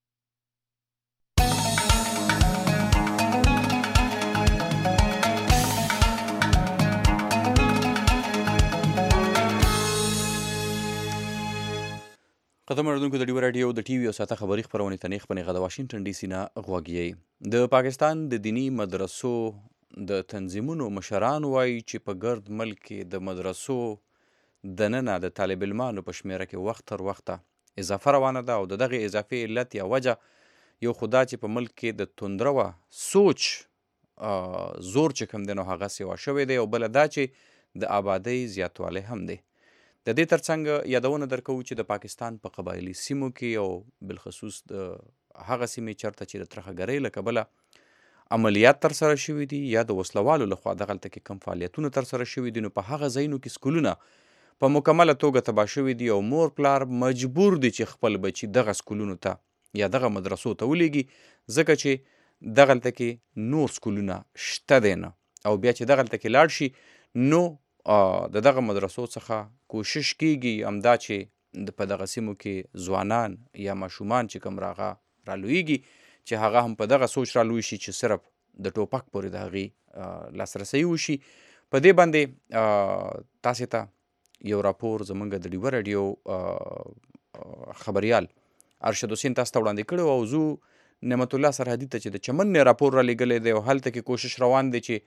قدم اردوونکو د ډیو راډیو د ټي وي او ساته خبري خپرونې ته نیغ په نیغه د واشنګټن ډي سي نه غوږ. د پاکستان د دینی مدرسو د تنظیمونو مشران وایي چې په ګرد ملک کې د مدرسو دننه د طالب علمانو په شمیره کې وخت تر وخته اضافه روانه ده او د دغې اضافي علت یا وجه یو خو دا چې په ملک کې د توندروه سوچ زور چې کوم دی نو هغه سیوا شوی دی او بله دا چې د آبادۍ زیاتوالی هم دی. د دې ترڅنګ یادونه درکوو چې د پاکستان په قبایلي سیمو کې او بالخصوص د هغه سیمې چېرته چې د ترخهګرۍ له کبله عملیات ترسره شوي دي یا د وسلوالو لخوا دغلته کې کم فعالیتونه ترسره شوي دي نو په هغه ځایونو کې سکولونه په مکمله توګه تباه شوي دي او مور پلار مجبور دي چې خپل بچي دغه سکولونو ته یا دغه مدرسو ته ولیږي ځکه چې دغلته کې نور سکولونه شته دی نه او بیا چې دغلته کې لاړ شي نو د دغه مدرسو څخه کوشش کیږي همدا چې په دغه سیمو کې ځوانان یا ماشومان چې کوم رالویږي چې هغه هم په دغه سوچ رالوی شي چې صرف د ټوپک پورې د هغې لاسرسی وشي. په دې باندې تاسې ته یو راپور زمونږ د ډیوه راډیو خبریال ارشد حسین تاسو ته وړاندې کړی او زه نعمت الله سرحدي ته چې د چمن نه راپور را لېږلی دی او هلته کې کوشش روان دی چې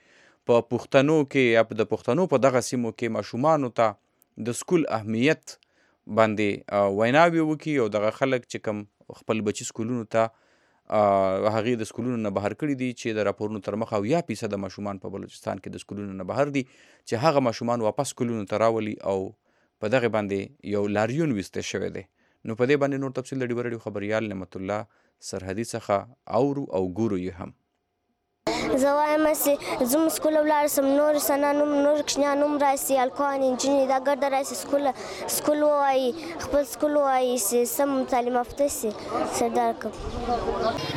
په پښتنو کې یا د پښتنو په دغه سیمو کې ماشومانو ته د سکول اهمیت باندې ویناوې وکړي او دغه خلک چې کوم خپل بچي سکولونو ته هغې د سکولونو نه بهر کړي دي چې د راپورونو تر مخه 80% ماشومان په بلوچستان کې د سکولونو نه بهر دي چې هغه ماشومان واپس سکولونو ته راولي او په دغه باندې یو لاریون ویسته شوی دی. نو په دې باندې نور تفصیل د ډیوه رادیو خبریال نعمت الله سرحدي څخه اورو او ګورو یې هم. زه وایم چې زموږ سکول ولاړ سم نور سنانوم نور کوچنیان هم راسي هلکان نجونې دا ګرده راسي سکول ووایي خپل سکول ووایي چې سم تعلیم یافته سي سردار کړم.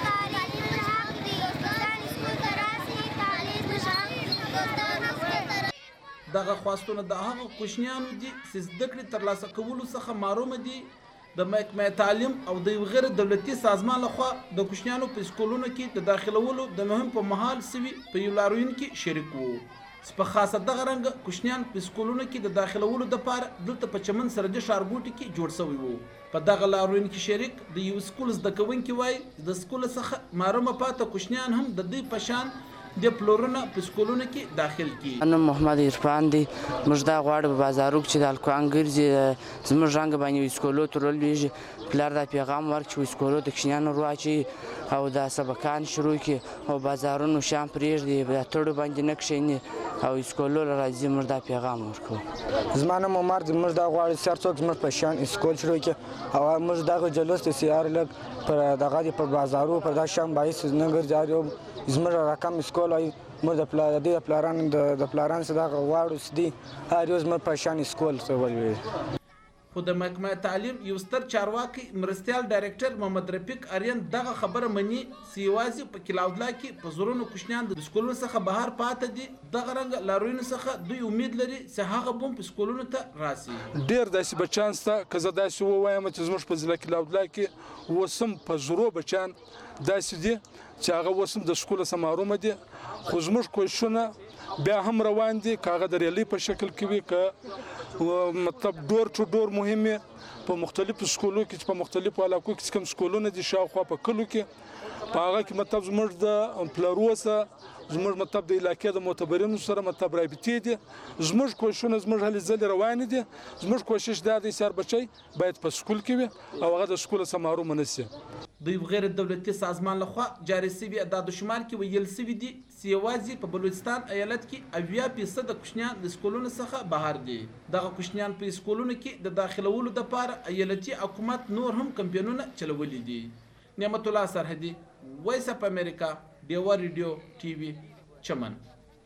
دغه خواستونه د هغه کوچنیانو دي چې زده کړې ترلاسه کولو څخه محرومه دي د محکمه تعلیم او د یو غیر دولتي سازمان لخوا د کوچنیانو په سکولونو کې د داخلولو د مهم په مهال سوي په یو لاروین کې شریک وو. په خاصه دغه رنګ کوچنیان په سکولونو کې د داخلولو لپاره دلته په چمن سرجه ښارګوټي کې جوړ شوی وو. په دغه لاروین کې شریک د یو سکول زده کوونکي وایي د سکول څخه محرومه پاته کوچنیان هم د دوی په شان د پلورونه په سکولونو کې داخل کی. انا محمد عرفان دی موږ دا غواړو په بازارو کې چې د الکوان ګرځي زموږ رنګ باندې سکولو ترول ویږي پلار دا پیغام ورکړي سکولو د کوچنیانو رواچي او دا سبقان شروع کی او بازارونو شام پرېږدي د تړو باندې نه کښېني او سکولو راځي موږ دا پیغام ورکړو. زما نوم عمر دی موږ دا غواړو چې هر څوک زموږ په شان سکول شروع کړي او موږ دغه جلوس د سیار لږ پر دغه په بازارو پر دا شام باعث نه ګرځي زموږ رقم سکول وایي موږ د پلارانو څخه دغه غواړو چې دوی هر یو زموږ په شان سکول ولولي. خو د محکمه تعلیم یو ستر چارواکي مرستیال ډایرکټر محمد رفیق آریان دغه خبره مني چې یوازې په کلاودلا کې په زرونو کوچنیان د سکولونو څخه بهر پاته دي. دغه رنګ لاروینو څخه دوی امید لري چې هغه بم په سکولونو ته راسي. ډېر داسې بچیان شته که زه داسې ووایم چې زموږ په ضلع کلاودلا کې اوس هم په زرو بچیان داسې دي چې هغه اوس هم د سکوله څخه محرومه دي. خو زموږ کوششونه بیا هم روان دي که هغه د ریلۍ په شکل کې وي که مطلب ډور ټو ډور مهمې په مختلفو سکولو کې چې په مختلفو علاقو کې کوم سکولونه دي شاوخوا په کلو کې په هغه کې مطلب زموږ د پلارو سره زموږ مطلب د علاقې د معتبرینو سره مطلب رابطې دي. زموږ کوششونه زموږ هلې ځلې روانې دي. زموږ کوشش دا دی چې هر بچی باید په سکول کې وي او هغه د سکوله څخه محرومه نه سي. د یو غیر دولتي سازمان لخوا جاري سوي اعدادوشمار کې ویل سوي دي چې یوازې په بلوچستان ایالت کې 80% د کوچنیان د سکولونو څخه بهر دي. دغه کوچنیان په سکولونو کې د داخلولو لپاره ایالتي حکومت نور هم کمپاینونه چلولي دي. نعمت الله سرحدي وایس اف امریکا ډیوه ریډیو ټي وي چمن.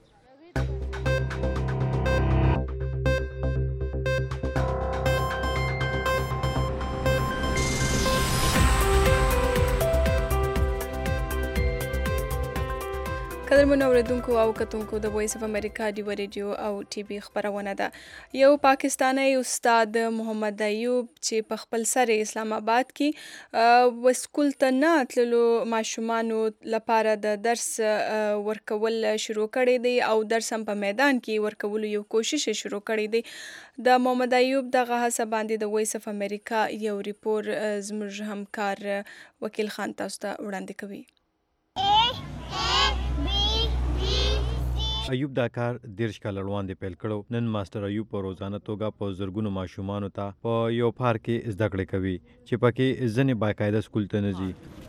قدرمنو اوریدونکو او کتونکو د وایس اف امریکا ډیوه ریډیو او ټي وي خبرونه ده. یو پاکستانی استاد محمد ایوب چې په خپل سر اسلام آباد کې سکول ته نه تللو ماشومانو لپاره د درس ورکول شروع کړی دی او درس هم په میدان کې ورکولو یو کوشش شروع کړی دی. د محمد ایوب دغه هڅه باندې د وایس اف امریکا یو ریپور زموږ همکار وکیل خان تاسو ته وړاندې کوي. ایوب دا کار 13 کال وړاندې پیل کړو. نن ماستر ایوب په روزانه توګه په زرګونو ماشومانو ته په یو پارک کې زده کړې کوي چې پکې ځنې باقاعده سکول ته نه ځي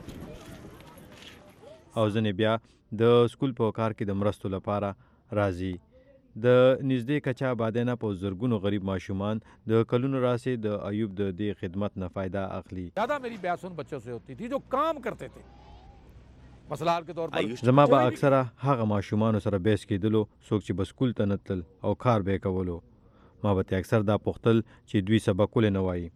او ځنې بیا د سکول په کار کې د مرستو لپاره راځي. د نږدې کچا آبادینا په زرګونو غریب ماشومان د کلونو راسي د ایوب د دې خدمت نه فائدہ اخلي. زیادہ میری بحث ان بچوں سے ہوتی تھی جو کام کرتے تھے مسلار کے طور پر. زما به اکثره هغه ماشومانو سره بیس کېدلو څوک چې به سکول ته نه تلل او کار به یې کولو. ما به اکثر دا پوښتل چې دوی سبق ولې نه وایي.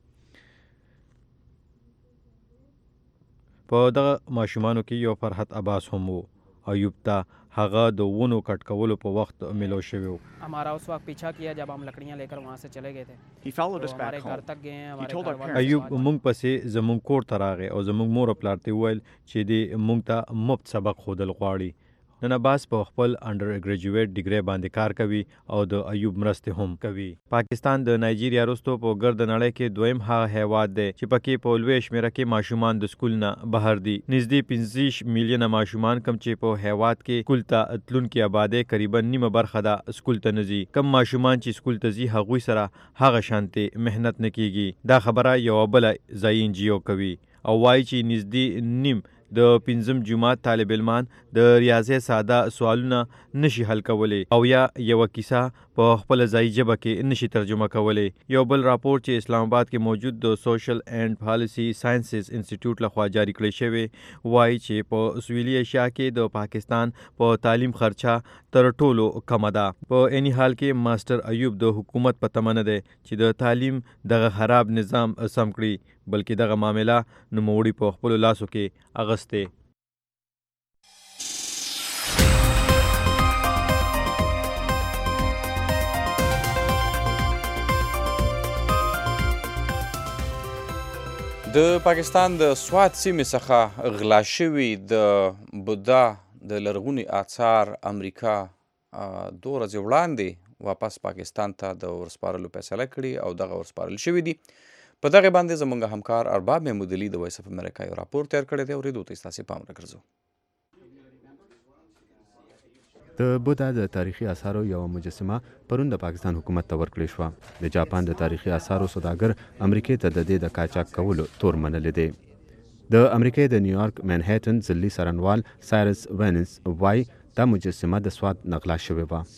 په دغه ماشومانو کې یو فرحت عباس هم و. ایوب ته هغه د ونو کټ کولو په وخت ملو شوی و. हमारा उस वक्त पीछा किया जब हम लकड़ियां लेकर वहां से चले गए थे. हमारे घर तक गए हैं. ایوب مونږ پسې زمونږ کور ته راغی او زمونږ مور پلار ته وویل چې دې مونږ ته مفت سبق ښودل غواړي نن عباس په خپل انډر ګریجویټ ډیګري باندې کار کوي او د ایوب مرستې هم کوي. پاکستان د نایجیریا وروسته په ګرد نړۍ کې دویم هغه هیواد دی چې پکې په لوی شمیره کې ماشومان د سکول نه بهر دي. نږدې 15 میلیونه ماشومان کم چې په هیواد کې سکول ته تلونکي آبادی تقریبا نیمه برخه ده سکول ته نه ځي. کم ماشومان چې سکول ته ځي هغوی سره هغه شانتي مهنت نه کیږي. دا خبره یو بل ځای NGO کوي او وایي چې نږدې نیم د 5 جماعت طالب علمان د ریاضي ساده سوالونه نشي حل کولی او یا یو کیسه په خپل ځای ژبه کې نشي ترجمه کولی. یو بل راپور چې اسلام آباد کې موجود د سوشل اینڈ پالیسی ساينسز انسټیټیوټ لخوا جاری کړی شوی وایي چې په سویلي ایشیا کې د پاکستان په تعلیم خرچه تر ټولو کمه ده. په اني حال کې ماستر ایوب د حکومت په تمه نه دی چې د تعلیم دغه خراب نظام سم کړي بلکې دغه معامله نوموړي په خپل لاسو کې اغسته. د پاکستان د سوات سیمې څخه غلا شوي د بودا د لرغوني آثار امریکا 2 ورځې وړاندې واپس پاکستان ته د ورسپارلو فیصله کړې او دغه ورسپارل شوي دي. په دغه باندې زموږ همکار ارباب محمودعلي د وایس اف امریکا یو راپور تیار کړی دی. اورېدو ته ستاسې پام راګرځو. د بودا د تاریخي آثارو یو مجسمه پرون د پاکستان حکومت ته ورکړې شوه. د جاپان د تاریخي آثارو سوداګر امریکې ته د دې د قاچاق کولو تور منلی دی. د امریکې د نیویارک منهټن ضلعي څارنوال سایرس وینس وایي دا مجسمه د سوات نغلا شوې وه.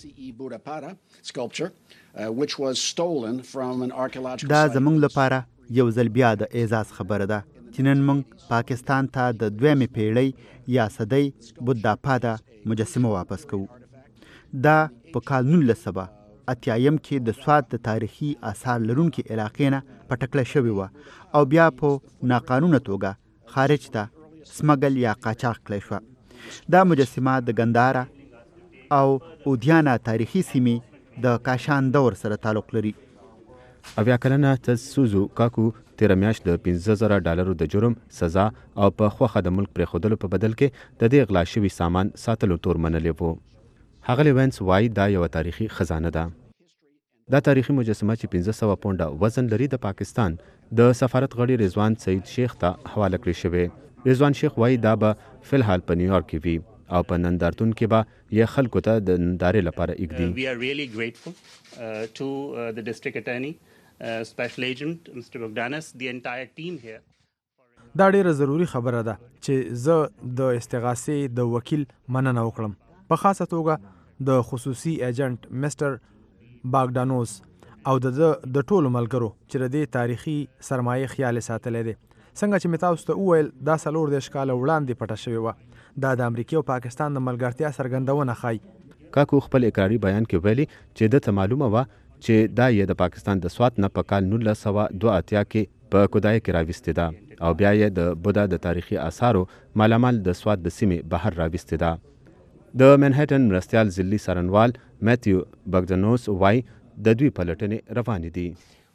دا زموږ لپاره یو ځل بیا د اعزاز خبره ده چې نن موږ پاکستان ته د 2مې پیړۍ یا صدۍ بودا پادا مجسمه واپس کوو. دا په کال 1980 کې د سوات د تاریخي آثار لرونکي علاقې نه پټکړه شوې وه او بیا په ناقانونه توګه خارج ته سمګل یا قاچاق کړی شوه. دا مجسمه د ګندارا او اودیانا تاریخي سیمې د کاشان دور سره تعلق لري. 80 کلنه تسوزو کاکو تیر میاشت د $15,000 د جرم سزا او په خوخه د ملک پرېښودلو په بدل کې د دې غلا شوي سامان ساتلو تور منلی و. ښاغلی وینس وایي دا یوه تاریخي خزانه ده. دا تاریخي مجسمه چې 1500 پونډه وزن لري د پاکستان د سفارت غړي رضوان سعید شیخ ته حواله کړې شوې. رضوان شیخ وایي دا به فلحال په نیویارک کې وي او په نندارتون کې به یې خلکو ته د نندارې لپاره ایږدي. We are really grateful to the district attorney, special agent Mr. Bogdanas, the entire team here. دا ډیره ضروری خبره ده چې زه د استغاثې د وکیل مننه وکړم، په خاصه توګه د خصوصي ایجنټ مستر باګدانوس او د ټولو ملګرو چې د دې تاریخي سرمایې خیال ساتلی دی. څنګه چې مې تاسو ته وویل دا 40 کاله وړاندې پټه شوې وه. دا د امریکې او پاکستان د ملګرتیا څرګندونه ښایي. کاکو خپل اقراري بیان کې ویلي چې ده ته معلومه وه چې دا یې د پاکستان د سوات نه په کال 1982 کې په کودای کې راوستې ده او بیا یې د بودا د تاریخي آثارو مالامال د سوات د سیمې بهر راوستې ده. د منهټن مرستیال ضلعي څارنوال میتیو بګدنوس وایي د دوی پلټنې روانې دي.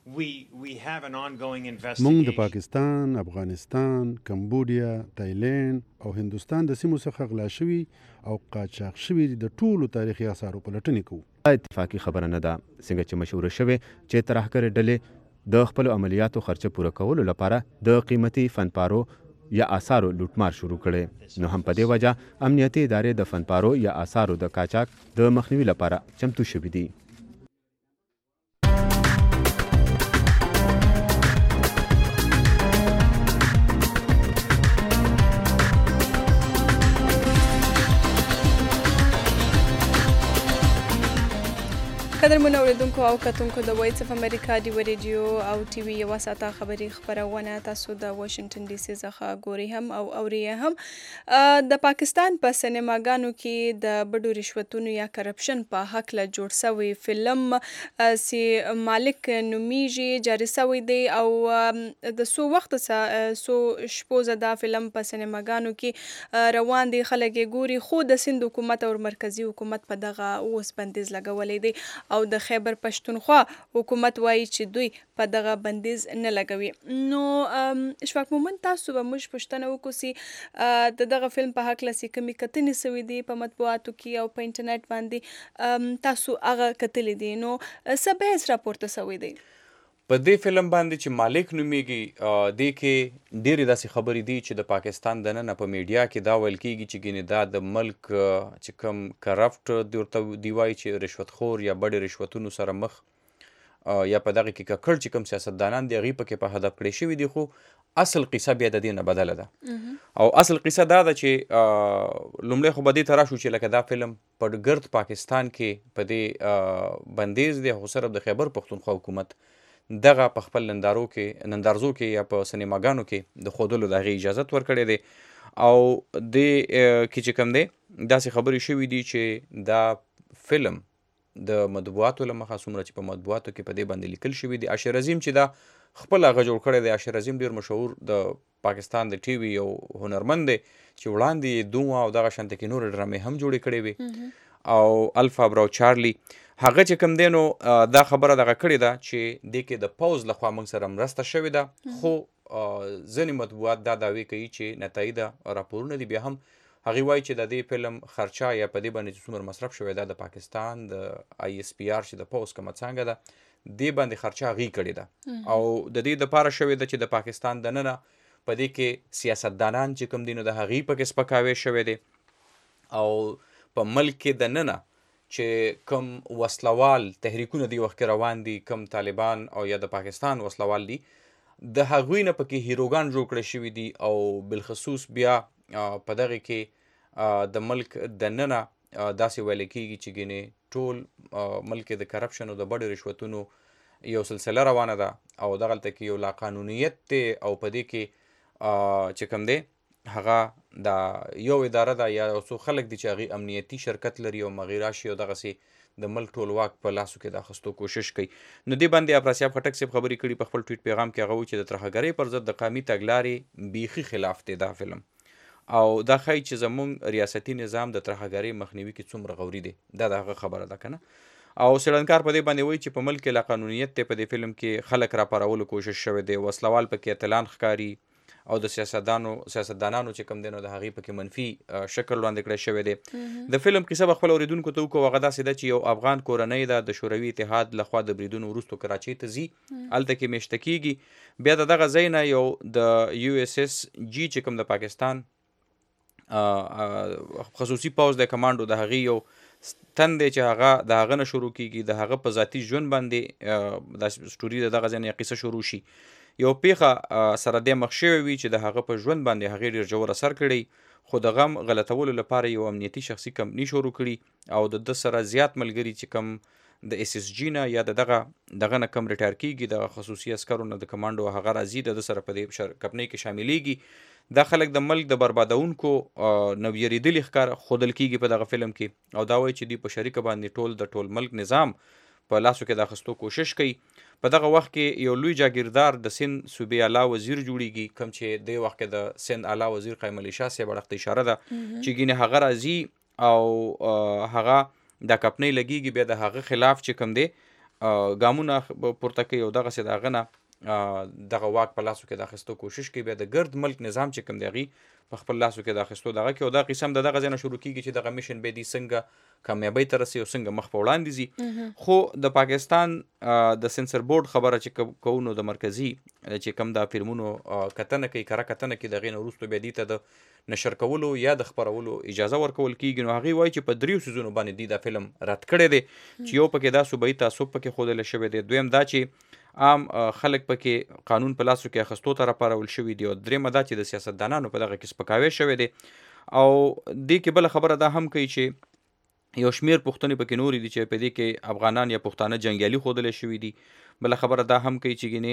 موږ د پاکستان، افغانستان، کمبودیا، تایلند او هندوستان د سیمو څخه غلا شوي او قاچاق شوي د ټولو تاریخي آثارو پلټنې کوو. اتفاقي خبره نه ده څنګه چې مشوره شوې چې ترهګرې ډلې د خپلو عملیاتو خرچه پوره کولو لپاره د قیمتي فنپارو یا آثارو لوټمار شروع کړي. نو هم په دې وجه امنیتي ادارې د فنپارو یا آثارو د قاچاق د مخنیوي لپاره چمتو شوي دي. قدرمنو اوریدونکو او کتونکو د وایس اف امریکا ډیو ریډیو او ټي وي یوه ساعته خبري خپرونه تاسو د واشنگټن ډي سي څخه ګوري هم او اوري هم. د پاکستان په سینماګانو کې د بډو رشوتونو یا کرپشن په حق له جوړ شوی فلم سی مالک نومیږي جاری شوی دی او د سو وخت سو شپوزه دا فلم په سینماګانو کې روان دي، خلک ګوري، خو د سند حکومت او مرکزی حکومت په دغه اوس بندیز لګولې دی او د خیبر پښتونخوا حکومت وایي چې دوی په دغه بندیز نه لګوي. نو اشفاق مومن تاسو به موږ پوښتنه وکړو چې د دغه فلم په هکله چې کومې کتنې سوي دي په مطبوعاتو کې او په انټرنیټ باندې تاسو هغه کتلې دي، نو څه بحث راپورته سوی دی؟ په دې فلم باندې چې مالک نومیږي دې کې ډېرې داسې خبرې دي چې د پاکستان دننه په میډیا کې دا ویل کېږي چې ګینې دا د ملک چې کوم کرپټ ورته دی وایي چې رشوتخور یا بډې رشوتونو سره مخ یا په دغه کې ککړ چې کوم سیاستدانان دي هغوی پکې په هدف کړی شوي دي، خو اصل قصه بیا د دې نه بدله ده. او اصل قصه دا ده چې لومړی خو به دې ته راشو چې لکه دا فلم په ګرد پاکستان کې په دې بندیز دی، خو صرف د خیبر پښتونخوا حکومت دغه په خپل نندارزو کې یا په سینماګانو کې د ښودلو د هغې اجازت ورکړی دی. او دې کې چې کوم دی داسې خبرې شوي دي چې دا فلم د مطبوعاتو له مخه څومره چې په مطبوعاتو کې په دې باندې لیکل شوي دي، عاشر عظیم چې دا خپل هغه جوړ کړی دی. عاشر عظیم ډېر مشهور د پاکستان د ټي وي یو هنرمند دی چې وړاندې دوه او دغه شانته کې نورې ډرامې هم جوړې کړې وي. او الفا براو چارلی هغه چې کوم دی نو دا خبره دغه کړې ده چې دې کې د پوز لخوا موږ سره مرسته شوې ده، خو ځینې مطبوعات دا دعوې کوي چې نتایجه راپورونه دي، بیا هم هغې وایي چې د دې فلم خرچه یا په دې باندې چې څومره مصرف شوی ده د پاکستان د ISPR چې د پوز کومه څانګه ده دې باندې خرچه هغې کړې ده. او د دې دپاره شوې ده چې د پاکستان دننه په دې کې سیاستدانان چې کوم دي نو د هغې پکې سپکاوی شوی دی. او په ملک کې دننه چې کوم وسلوال تحریکونه دی وخت روان دي، کوم طالبان او یا د پاکستان وسلوال دي، د هغوی نه پکې هیروګان جوړ کړی شوي دي. او بالخصوص بیا په دغه کې د ملک دننه داسې ویل کېږي چې ګینې ټول ملک د کرپشن او د بډې رشوتونو یو سلسله روانه ده او دغلته کې یو لاقانونیت دی. او په دې کې چې کوم دی هغه دا یو اداره ده یا څو خلک دي چې هغې امنیتي شرکت لري او هغې راشي او دغسې د ملک ټول واک په لاسو کې د اخیستو کوشش کوي. نو دې باندې افراسیاب خټک صاحب خبرې کړي په خپل ټویټ پیغام کې، هغه وایي چې د ترهګرۍ پر ضد د قومي تګلارې بیخي خلاف دی دا فلم، او دا ښایي چې زموږ ریاستي نظام د ترهګرۍ مخنیوي کې څومره غوري دی. دا د هغه خبره ده که نه. او څېړنکار په دې باندې وایي چې په ملک کې لاقانونیت دی، په دې فلم کې خلک راپارولو کوشش شوی دی، وسلوال پکې اتلان ښکاري او د سیاستدانانو چې کوم دی نو د هغې پکې منفي شکل وړاندې کړی شوی دی. د فلم کیسه به خپل اورېدونکو ته وکړو، هغه داسې ده چې یو افغان کورنۍ ده د شوروي اتحاد لخوا د بریدونو وروستو کراچۍ ته ځي، هلته کې میشته کېږي، بیا د دغه ځای نه یو د USSG چې کوم د پاکستان خصوصي پوځ د کمانډو د هغې یو تن دی چې هغه د هغه نه شروع کېږي، د هغه په ذاتي ژوند باندې دا سټوري د دغه ځای نه قصه شروع شي. یو پیښه سره دې مخ شوی وي چې د هغه په ژوند باندې هغې ډېر ژور اثر کړی، خو د غم غلطولو لپاره یو امنیتي شخصي کمپني شروع کړي او د ده سره زیات ملګري چې کوم د SSG نه یا دغه نه کم ریټایر کېږي، د خصوصي عسکرو نه د کمانډو هغه راځي د ده سره په دې کمپنۍ کې شاملېږي. دا خلک د ملک د بربادونکو نه ویرېدلي ښودل کېږي په دغه فلم کې، او دا وایي چې دوی په شریکه باندې د ټول ملک نظام په لاسو کې د اخیستو کوشش کوي. په دغه وخت کې یو لوی جاګیردار د سند صوبې اعلی وزیر جوړیږي، کوم چې د وخت کې د سند اعلی وزیر قیم علي شاه صاحب اړخ ته اشاره ده چې ګینې هغه راځي او هغه دا کمپنۍ لګیږي، بیا د هغه خلاف چې کوم دی ګامونه پورته کوي او دغسې د هغه نه دغه واک په لاسو کې د اخیستو کوشش کوي، بیا د ګرد ملک نظام چې کوم دی هغې په خپل لاسو کې د اخیستو دغه کې. او دا قسم د دغه ځای نه شروع کېږي چې دغه میشن به دي څنګه کامیابۍ ته رسي او څنګه مخ په وړاندې ځي. خو د پاکستان د سنسر بورډ خبره چې کوو نو د مرکزي چې کوم د فلمونو کتنه کوي، کره کتنه کوي، د هغې نه وروستو بیا دې ته د نشر کولو یا د خپرولو اجازه ورکول کېږي. نو هغې وایي چې په 3 سیزونو باندې دوی دا فلم رد کړی دی چې یو پکې دا صوبایي تعصب پکې ښودلی شوی دی، دویم دا چې عام خلک پکې قانون په لاسو کې اخیستو ته راپارول شوي دي، او درېیمه دا چې د سیاستدانانو په دغه کې سپکاوی شوی دی. او دې کې بله خبره دا هم کوي چې یو شمېر پوښتنې پکې نورې دي چې په دې کې افغانان یا پښتانه جنګیالي ښودلی شوي دي. بله خبره دا هم کوي چې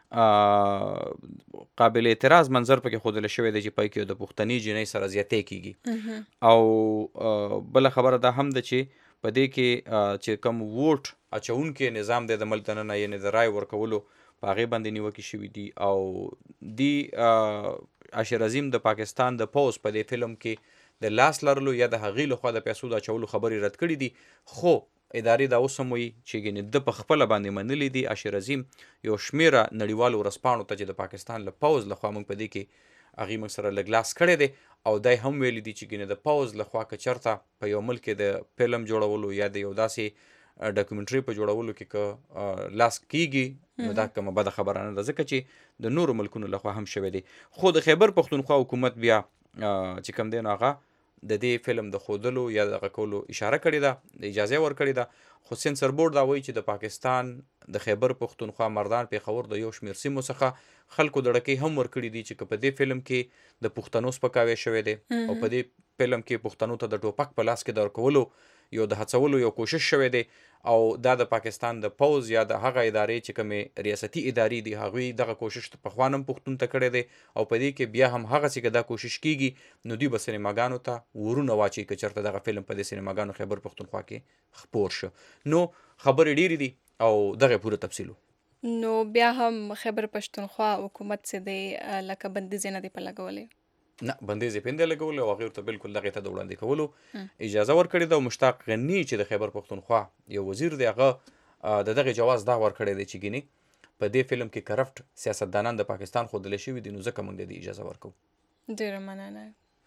ګینې قابل اعتراض منظر پکې ښودلی شوی دی چې پای کې د پښتني جنۍ سره زیاتی کېږي. او بله خبره دا هم ده چې په دې کې چې کوم ووټ اچونکي نظام دی د ملک دننه یعنې د رای ورکولو په هغې باندې نیوکې شوي دي. او دی عاشر عظیم د پاکستان د پوز په دې فلم کې د لاس لرلو یا د هغې لخوا د پیسو د اچولو خبرې رد کړي دي، خو ادارې دا اوس هم وایي چې ګینې د په خپله باندې منلي دي اشر عظیم یو شمیره نړیوالو ورځپاڼو ته چې د پاکستان له پوځ لخوا موږ په دې کې هغې موږ سره لږ لاس کړی دی او دای هم ویلي دي چې ګینې د پوځ لخوا که چېرته په یو ملک کې د فلم جوړولو یا د یو داسې ډاکومنټري په جوړولو کې که لاس کیږي نو دا کومه بده خبره نه ده ځکه چې د نورو ملکونو لخوا هم شوی دی خو د خیبر پښتونخوا حکومت بیا چې کوم دی نو هغه د دې فلم د ښودلو یا دغه کولو اشاره کړې ده د اجازه ورکړې ده خو سینسر بورډ دا وایي چې د پاکستان د خیبر پښتونخوا مردان پېښور د یو شمېر سیمو څخه خلکو د ډکۍ هم ورکړي دي چې که په دې فلم کې د پښتنو سپکاوی شوی دی او په دې فلم کې پښتنو ته د ټوپک په لاس کې د ورکولو یو د هڅولو یو کوشش شوی دی او دا د پاکستان د پوز یا د هغه ادارې چې کومې ریاستي ادارې دي هغوی دغه کوشش پخوا هم پښتون ته کړی دی او په دې کې بیا هم هغسې که دا کوشش کیږي نو دوی به سینماګانو ته ورونه واچوي که چېرته دغه فلم په دې سینماګانو خیبر پښتونخوا کې خپور شو نو خبرې ډېرې دي او دغه پوره تفصیل نو بیا هم خیبر پښتونخوا حکومت څه دی لکه بندیزې نه دی په لګولې نه بندیزې پنده لګولې او هغې ورته بالکل دغې ته د وړاندې کولو اجازه ورکړې ده او مشتاق غني چې د خیبر پښتونخوا یو وزیر دی هغه د دغې جواز دا ورکړی دی چې ګینې په دې فلم کې کرفټ سیاستدانان د پاکستان ښودلی شوي دي نو ځکه موږ د دې اجازه ورکوو ډېره مننه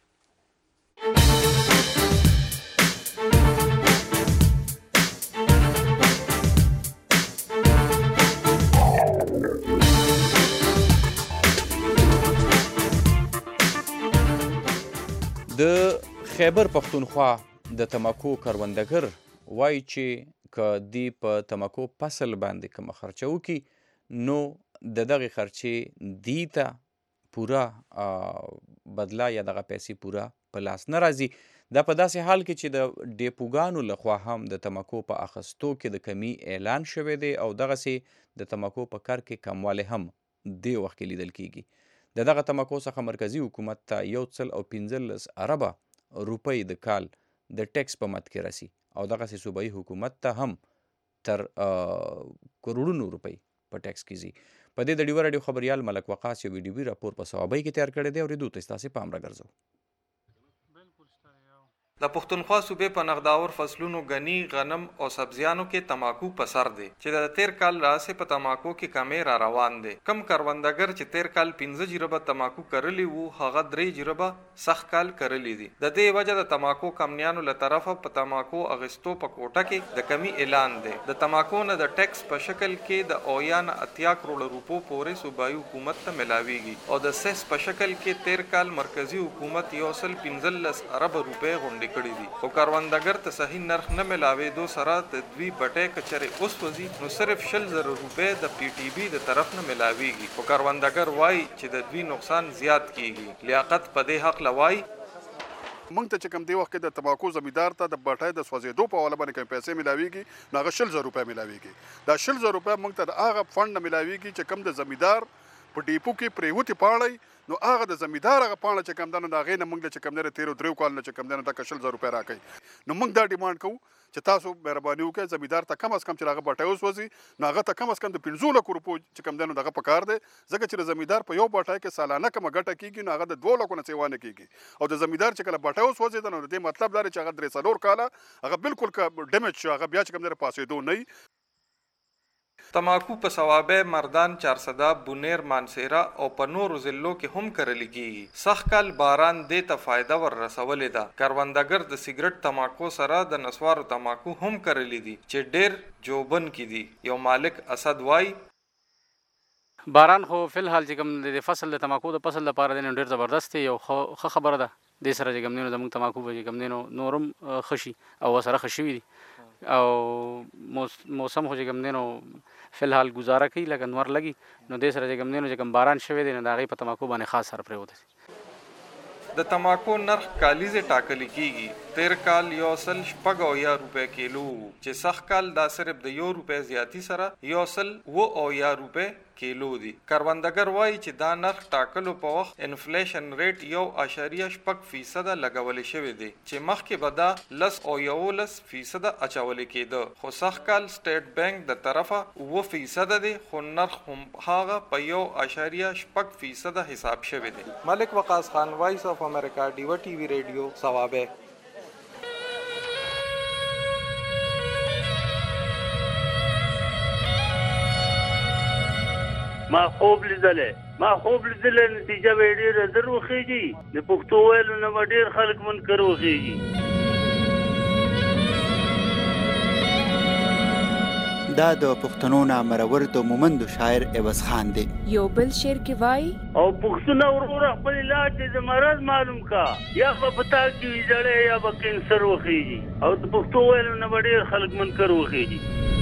د خیبر پښتونخوا د تماکو کروندګر وایي چې که دی په تماکو فصل باندې کومه خرچه وکړي نو د دغې خرچې دی ته پوره بدله یا دغه پیسې پوره په لاس نه راځي دا په داسې حال کې چې د ډیپوګانو لخوا هم د تماکو په اخیستو کې د کمی اعلان شوی دی او دغسې د تماکو په کار کې کموالی هم دې وخت کې لیدل کیږي د دغه تماکو څخه مرکزي حکومت ته 1.15 اربه روپۍ د کال د ټیکس په مد کې رسي او دغسې صوبایي حکومت ته هم تر کروڑونو روپۍ په ټیکس کې ځي په دې د ډیوه راډیو خبریال ملک وقاص یو ویډیوي راپور په صوابۍ کې تیار کړی دی اورېدو ته ستاسې پام راګرځو د پښتونخوا صوبې په نغداور فصلونو غني غنم او سبزیانو کې تماکو په سر دی چې د تیر کال راسه په تماکو کې کمې را روان دي کم کروندګر چې تیر کال 15 جربه تماکو کرلی وو هغه 3 جربه سخت کال کرلی دي د دې وجه د تماکو کمنیانو له طرفه په تماکو اغستو په کوټه کې د کمی اعلان دی د تماکو نه د ټیکس په شکل کې د اویان 80 کروڑ روپو پورې صوبایي حکومت ته ملاويږي او د سیس په شکل کې تیر کال مرکزی حکومت 1.15 ارب روپے غونډې کړی دي او کاروندګر ته صحیح نرخ نه ملاوېدو سره د دوی بټې کچرې اوس وځي نو صرف 60,000 روپے د پی ټی بی د طرف نه ملاويږي او کاروندګر وایي چې د دوی نقصان زیات کیږي لیاقت په دې حق لوي مونږ ته چې کوم دی وخت د تماکو زمیدار ته د بټای د سوځېدو په حواله باندې کوم پیسې ملاويږي نو هغه 60,000 روپے ملاويږي دا 60,000 روپے مونږ ته د هغه فند نه ملاويږي چې کوم د زمیدار په ډیپو کې پریوتی پاړی نو هغه د زمیدار هغه پاڼه چې کم دنه دا غې نه موږ چې کم نه 13 کال نه چې کم نه د 60,000 روپے راکړي نو موږ دا ډیماند کوو چې تاسو مهرباني وکړئ زمیدار ته کم از کم چې هغه بټای وسوځي نو هغه ته کم از کم د 15 لک روپو چې کم دنه دغه پکار دی ځکه چې زمیدار په یو بټای کې سالانه کومه ګټه کیږي نو هغه د 2 لک نه سیوانه کیږي او د زمیدار چې کله بټای وسوځي نو د مطلب دا چې هغه 3 کال هغه بالکل ډیمیج شو هغه بیا چې کم نه پاسېدو نه تماکو په صوابه مردان 400 بونیر مانسیرا او په نورو ضلعو کې هم کرل کیږي سخت کال باران دې ته فائدہ ور رسولې ده کاروندګر د سیګریټ تماکو سره د نسوارو تماکو هم کرل دي چې ډېر جوبن کې دي یو مالک اسد وای باران خو فلحال چې کوم د فصل د تماکو د فصل لپاره د ډېر زبردست یو خبره ده د سره چې کوم نه زموږ تماکو به کوم نه نورم خشي او سره خشوي دي او موسم خو چې کوم نه فلحال گزاره کوي لکه نور لګي نو د سره چې کوم نه چې کوم باران شوی دی نو د هغې په تماکو باندې خاص سر پرېوتی د تماکو نرخ کالیزه ټاکل کیږي تیر کال 1.6 روپے کیلو چې سخت کال دا صرف د 1 روپے زیاتی سره 1.2 روپے کیلو دی کاروندګر وایي چې دا نرخ ټاکلو په وخت انفلیشن ریټ 1.6% لګول شوی دی چې مخکې به دا 10.11% اچول کېده خو سخت کال سټیټ بانک د طرفه 2% دی خو نرخ هم هغه په 1.6% حساب شوی دی ملک وقاص خان وایس اف امریکا ډیو ټي وی ریډیو ثوابه ما خوب لیدلې نتیجه به ډېره زر وخیږي د پښتو ویلو نه به ډېر خلک منکر وخیږي. دا د پښتنو نامرور د مومندو شاعر عوض خان دی. یو بل شعر کې وای او پښتون ورور خپل علاج د مرض معلوم کا یا په پتا کې جړې یا په کینسر وخیږي او د پښتو ویلو نه ډېر خلک منکر وخیږي.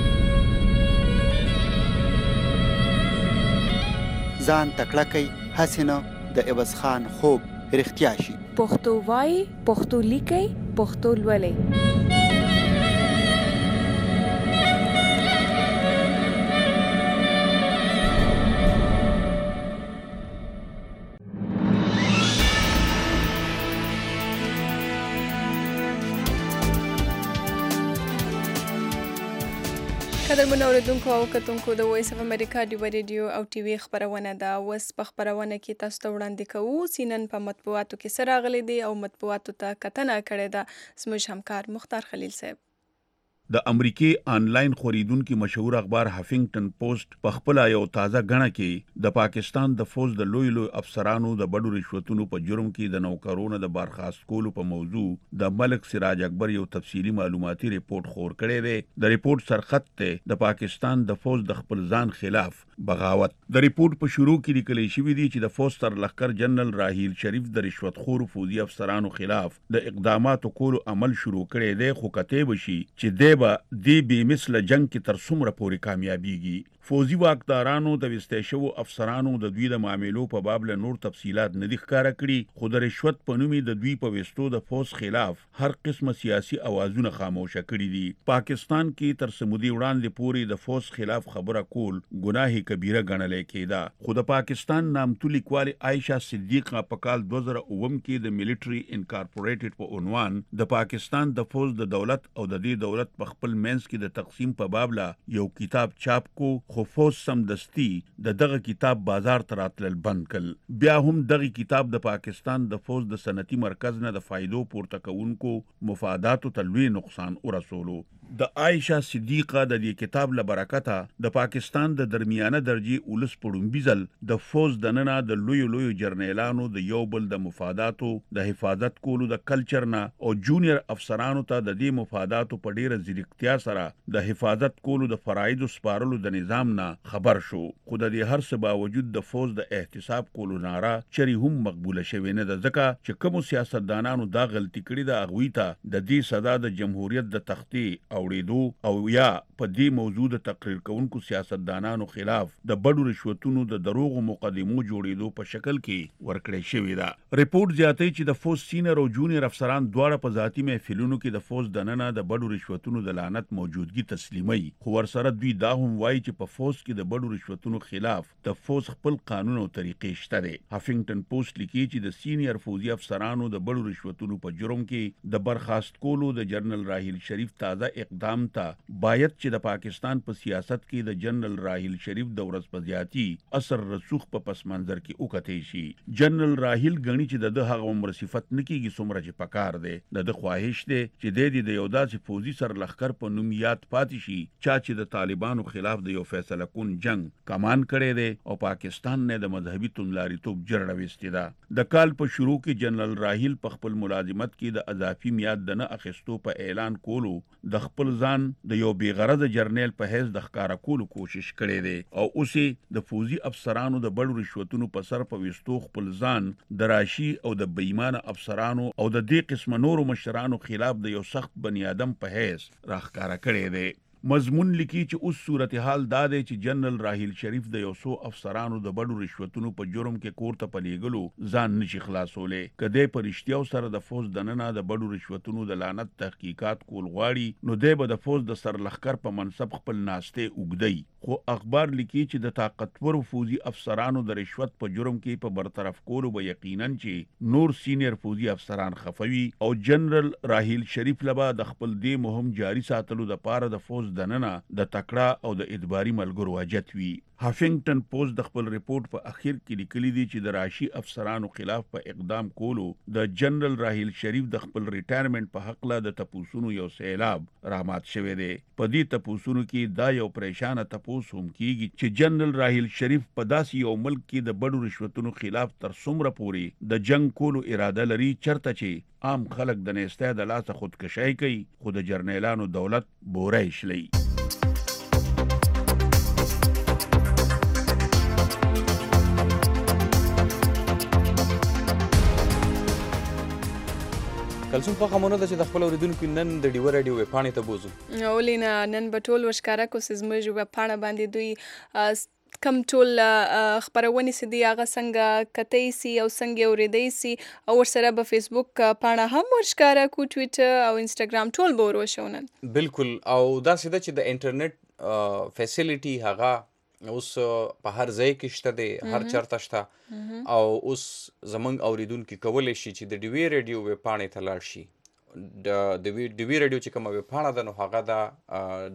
ځان تکړه کوي هسې نه د عوض خان خوب رښتیا شي. پښتو وای، پښتو لیکي، پښتو لولئ. قدرمن اوریدونکو او کتونکو د وایس اف امریکا ډیو ریډیو او ټي وي خبرونه ده. اوس په خبرونه کې تاسو ته وړاندې کوو سینن په مطبوعاتو کې سره راغلي دي او مطبوعاتو ته کتنه کړې ده زموږ همکار مختار خلیل صاحب. د امریکای آنلاین خوریدونکو مشهور اخبار هافینګټن پوسټ په خپل یو تازه غنه کې د پاکستان د فوج د لوی افسرانو د بډو رشوتونو په جرم کې د نوکرونو د برخاست کولو په موضوع د ملک سراج اکبر یو تفصیلی معلوماتي ریپورت خور کړی دی. د ریپورت سرخط ته د پاکستان د فوج د خپل ځان خلاف بغاوت. د ریپورت په شروع کې لیکل شوی دی چې د فوج سر لخر جنرال راهیل شریف د رشوت خور فوجي افسرانو خلاف د اقداماتو کولو عمل شروع کړی دی، خو کته بشي چې دی بې مثله جنگ کې تر څومره پورې کامیابیږي. فوزي واکدارانو د وستېشو افسرانو د دوی د معاملو په باب له نور تفصيلات نه دي ښکارا کړي، خو د رشوت په نوم د دوی په وستو د فوز خلاف هر قسمه سیاسي اوازونه خاموشه کړي دي. پاکستان کې تر سمودي وړاندې پورې د فوز خلاف خبره کول ګناه کبیره ګڼل کېده، خو د پاکستان نامتو لیکوال عائشہ صدیقه په کال 2009 کې د ملټری انکارپوریټډ په عنوان د پاکستان د فوز د دولت او د دې دولت په خپل منځ کې د تقسیم په باب لا یو کتاب چاپ کو، خو فوز سمدستی د دغه کتاب بازار ته راتلل بند کړ. بیا هم دغه کتاب د پاکستان د فوز د صنعتي مرکز نه د فایدو پورته کوونکو مفاداتو ته لوی نقصان ورسولو. د عائشہ صدیقه د دې کتاب له برکته د پاکستان د درمیانه درجه اولس پړومبیزل د فوز د ننه د لوی جرنیلانو د یو بل د مفاداتو د حفاظت کولو د کلچر نه او جونیئر افسرانو ته د دې مفاداتو په ډیره ځیرکتیا سره د حفاظت کولو د فرایض سپارلو د نظام نه خبر شو. خو د دې هر څه باوجود د فوز د احتساب کولو ناره چری هم مقبوله شوې نه ده، ځکه چې کوم سیاستدانانو دا غلطي کړې ده هغوی ته د دې سزا د جمهوریت د تختې اوریدو او یا په دې موضوع د تقریر کوونکو سیاستدانانو خلاف د بډو رشوتونو د دروغو مقدمو جوړېدو په شکل کې ورکړې شوې ده. ریپورت زیاتوي چې د فوز سینر او جونیئر افسران دواړه په ذاتي محفلونو کې د فوز دننه د بډو رشوتونو د لعنت موجودګي تسلیمي، خو ورسره دوی دا هم وایي چې په فوز کې د بډو رشوتونو خلاف د فوز خپل قانون او طریقې شته دي. هافینګټن پوسټ لیکي چې د سینیر فوزي افسرانو د بډو رشوتونو په جرم کې د برخاست کولو د جنرال راهیل شریف تازه اقدام ته باید چې د پاکستان په سیاست کې د جنرال راهیل شریف د ورځ په زیاتی اثر رسوخ په پس منظر کې وکړي شي. جنرال راهیل غني چې د هغه عمر صفت نکېږي څومره چې پکار دی، د خواهش دی چې د یو داسې فوزي سر لخر په نوم یاد پاتې شي چې د طالبانو خلاف د یو فیصله کون جنگ کمان کړی دی او پاکستان نه د مذهبي توندلاریتوب جرړه وستې ده. د کال په شروع کې جنرال راهیل په خپل ملازمت کې د اضافي میاد د نه اخیستو په اعلان کولو د خپل ځان د یو بیغرض جرنیل په حیث د ښکارا کولو کوشش کړی دی او اوسې د فوزي افسرانو د بډو رشوتونو په سر په وستو خپل ځان د راشي او د بېایمانه افسرانو او د دې قسم نورو مشرانو خلاف د یو سخت بنی آدم په حیث راښکارا کړی دی. مضمون لیکي چې اوس صورتحال دا دی چې جنرال راهیل شریف د یو څو افسرانو د بډو رشوتونو په جرم کې کور ته پلیګلو ځان نشي خلاصولې. کدی په رښتیا سره د فوز دننه د بډو رشوتونو د لعنت تحقیقات کول غواړي نو دی به د فوز د سرلخکر په منصب خپل ناشته اوګدی. خو اخبار لیکي چې د طاقتور فوزي افسرانو د رشوت په جرم کې په برطرف کولو به یقینا چې نور سینیر فوزي افسران خفوي او جنرال راهیل شریف لبا د خپل دې مهم جاری ساتلو د پاره د فوز دننه د تکړه او د ادباري ملګرو حاجت وي. هافینګټن پوسټ د خپل ریپورت په اخر کې لیکلي دي چې د راشي افسرانو خلاف په اقدام کولو د جنرال راحیل شریف د خپل ریټایرمنټ په حق له د تپوسونو یو سیلاب رامات شوی دی. په دې تپوسونو کې دا یو پریشانه تپوس هم کیږي چې جنرال راحیل شریف په داسې یو ملک کې د بډو رشوتونو خلاف تر څومره پورې د جنگ کولو اراده لري چرته چې عام خلک د نېسته د لاسه خودکشي کوي خو د جرنیلانو دولت بورای شلی. کلسوم په خمونه ده چې د خپل اوریدونکو نن د ډیوه راډیو ویبپاڼې ته بوزو. اولینا نن به ټول وشکاره کو چې زموږ ویبپاڼه باندې دوی کم ټول خبرونې چې دي هغه څنګه کتئ سي او څنګه اوریدئ سي او ورسره به فیسبوک پاڼه هم ورشکاره کو، ټویټر او انسټاګرام ټول به وروشو نن. بالکل. او داسې ده چې د انټرنیټ فیسیلیټي هغه اوس په هر ځای کې شته دی، هر چرته شته او اوس زمونږ اوریدونکي کولی شي چې د ډیوې راډیو ویبپاڼې ته لاړ شي. د ډیوې راډیو چې کومه ویبپاڼه ده نو هغه ده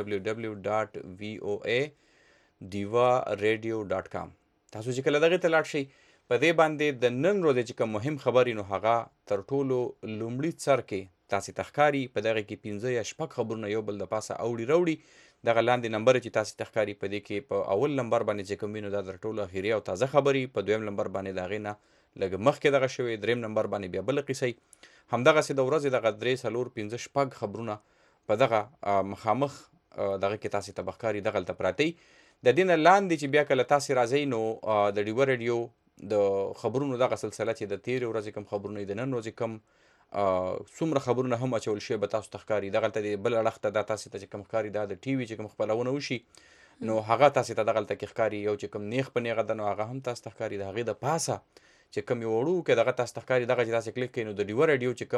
www.voadiva.radio.com. تاسو چې کله دغې ته لاړ شئ په دې باندې د نن ورځې چې کوم مهم خبرې نو هغه تر ټولو لومړي سر کې تاسې ته ښکاري. په دغې کې 15 یا 6 خبرونه یو بل د پاسه اوړي راوړي. دغه لاندې نمبر چې تاسې ته ښکاري په دې کې په اول نمبر باندې چې کوم وي نو دا تر ټولو اخري او تازه خبرې، په دویم نمبر باندې د هغې نه لږ مخکې دغه شوې، دریم نمبر باندې بیا بله قصه. همدغسې د ورځې دغه 3 4 5 6 خبرونه په دغه مخامخ دغه کې تاسې ته به ښکاري دغلته پراته. د دې نه لاندې چې بیا کله تاسې راځئ نو د ډیوه راډیو د خبرونو دغه سلسله چې د تېرې ورځې کوم خبرونه د نن ورځې کوم څومره خبرونه هم اچول شوي به تاسو ته ښکاري. دغلته د بل اړخ ته دا تاسې ته چې کوم ښکاري دا د ټي وي چې کوم خپرونه وشي نو هغه تاسې ته دغلته کې ښکاري. یو چې کوم نیغ په نیغه ده نو هغه هم تاسو ته ښکاري. د هغې د پاسه چې کوم یو وړوکی دغه تاسو ته ښکاري دغه چې تاسې کلیک کوئ نو د ډیوه راډیو چې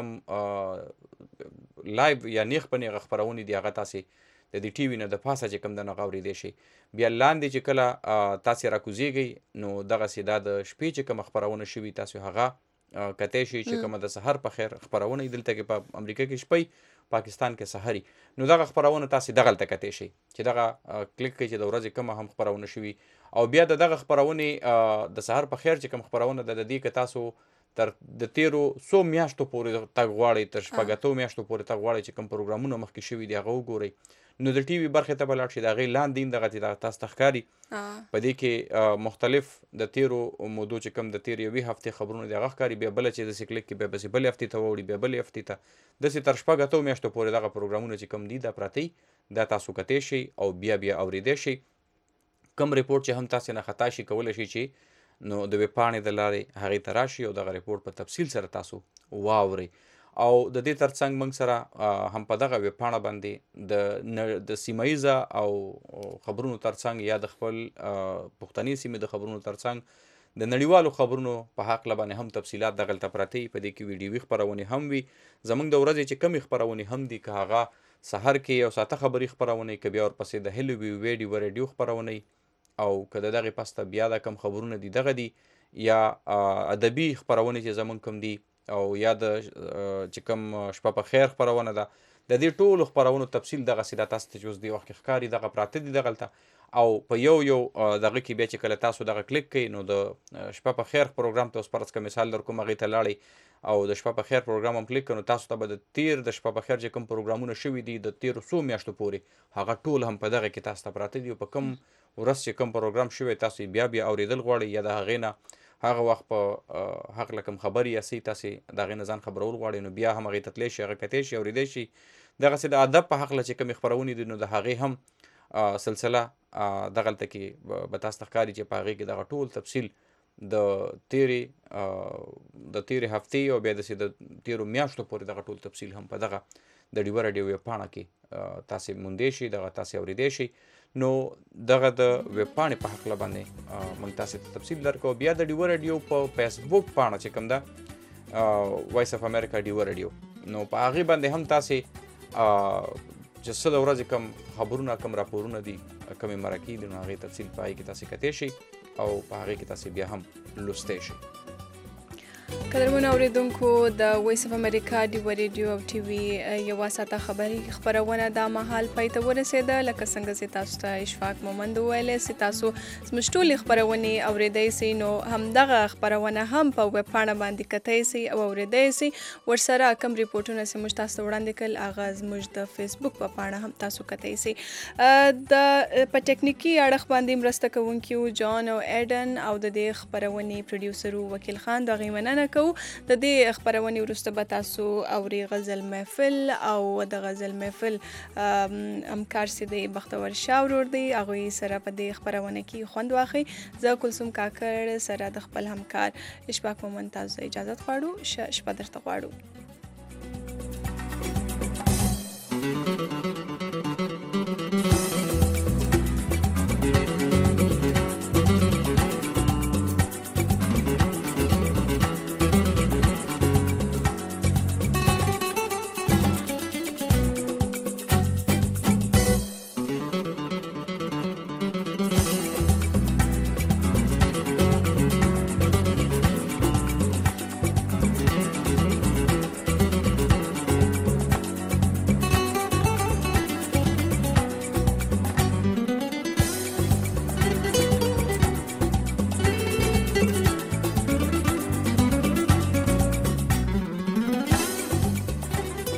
کوم لایو یا نیغ په نیغه خپرونې دي هغه تاسې د دې ټي وي نه د پاسه چې کوم د هغه اورېدی شي. بیا لاندې چې کله تاسې راکوزیږئ نو دغسې دا د شپې چې کومه خپرونه شوي تاسو هغه کتی شي چې کومه د سحر په خیر خپرونه دلته کې په امریکا کې شپی، پاکستان کې سحري، نو دغه خپرونه تاسې دغلته کتی شي چې دغه کلیک کوئ چې د ورځې کومه هم خپرونه شوي. او بیا د دغه خپرونې د سحر په خیر چې کوم خپرونه ده د دې که تاسو تر د تیرو 100 میاشتو پورې تګ غواړئ، تر شپږ میاشتو پورې تګ غواړئ چې کوم پروګرامونه مخکې شوي دي هغه وګورئ نو د ټي وي برخې ته به لاړ شي. د هغې لاندې دغه چې تاسو ته ښکاري په دې کې مختلف د تیرو مودو چې کوم د تیر یوې هفتې خبرونه دي هغه ښکاري. بیا بله چې داسې کلیک کړي بیا بسې بلې هفتې ته واوړي، بیا بلې هفتې ته داسې تر 6 میاشتو پورې دغه پروګرامونه چې کوم دي دا پراته دا تاسو کتی شئ او بیا اوریدی شئ. کوم ریپورټ چې هم تاسې نه خطا شي کولی شي چې نو د ویبپاڼې د لارې هغې ته راشي او دغه ریپورټ په تفصیل سره تاسو واورئ. او د دې ترڅنګ موږ سره هم په دغه ویبپاڼه باندې د سیمه او خبرونو ترڅنګ یا د خپل پښتني سیمې د خبرونو ترڅنګ د نړیوالو خبرونو په هکله باندې هم تفصیلات دغلته پراته وي. په دې کې ویډیوي خپرونې هم وي. زموږ د ورځې چې کمې خپرونې هم دي که هغه سحر کې یو ساعته خبري خپرونې، که بیا ورپسې د هیلو وی ډیوه راډیو خپرونې، او که د دغې پسته بیا د کم خبرونه دي دغه دي یا ادبي خپرونې چې زموږ کم دي او یا د چې کوم شپه په خیر خپرونه ده د دې ټولو خپرونو تفصیل دغسې دا تاسو ته چې اوس دې وخت کې ښکاري دغه پراته دي دغلته. او په یو دغه کې بیا چې کله تاسو دغه کلیک کوئ نو د شپه په خیر پروګرام ته اوس فرض که مثال در کوم هغې ته لاړئ او د شپه په خیر پروګرام هم کلیک کړئ نو تاسو ته به د تیر د شپه په خیر چې کوم پروګرامونه شوي دي د تیرو 100 میاشتو پورې هغه ټول هم په دغه کې تاسو ته پراته دي. او په کوم ورځ چې کوم پروګرام شوی تاسو بیا اوریدل غواړئ یا د هغې نه هغه وخت په هکله کوم خبرې یا څه تاسې د هغې نه ځان خبرول غواړئ نو بیا هم هغې ته تللی شي، هغه کتی شي، اوریدی شي. دغسې د ادب په هکله چې کومې خپرونې دي نو د هغې هم سلسله دغلته کې به تاسو ته ښکاري چې په هغې کې دغه ټول تفصیل د تیرې هفتې او بیا داسې د تیرو میاشتو پورې دغه ټول تفصیل هم په دغه د ډیوه راډیو ویبپاڼه کې تاسې موندی شي، دغه تاسې اوریدی شي. نو دغه د ویبپاڼې په هکله باندې موږ تاسې ته تفصیل درکوو. بیا د ډیوه راډیو په فیسبوک پاڼه چې کوم ده وایس اف امریکا ډیوه راډیو نو په هغې باندې هم تاسې چې څه د ورځې کم خبرونه کم راپورونه دي کمې مرکې دي نو هغې تفصیل په هغې کې تاسې کتی شئ او په هغې کې تاسې بیا هم لوستی شئ. قدرمنو اوریدونکو د وایس اف امریکا ډیو ریډیو او ټي وي یوه ساعته خبرونه دا مهال پای ته ورسېده. لکه څنګه چې تاسو ته اشفاق مومند وویلی چې تاسو زموږ ټولې خپرونې اوریدی سئ، نو همدغه خپرونه هم په ویب پاڼه باندې کتی سئ او اوریدی سئ. ورسره کوم ریپورټونه چې موږ تاسو ته وړاندې کړل هغه زموږ د فیسبوک په پاڼه هم تاسو کتی سئ. په ټکنیکي اړخ باندې مرسته کوونکي جان او ایډن او د دې خپرونې پروډیوسر وکیل خان د هغې مننه کوو. د دې خپرونې وروسته به تاسو اوري غزل محفل او د غزل محفل همکار چې دی بختور شاه ورور دی، هغوی سره په دې خپرونه کې خوند واخلئ. زه کلثوم کاکړ سره د خپل همکار اشفاق مومند تاسو اجازت غواړو. ښه شپه درته غواړو.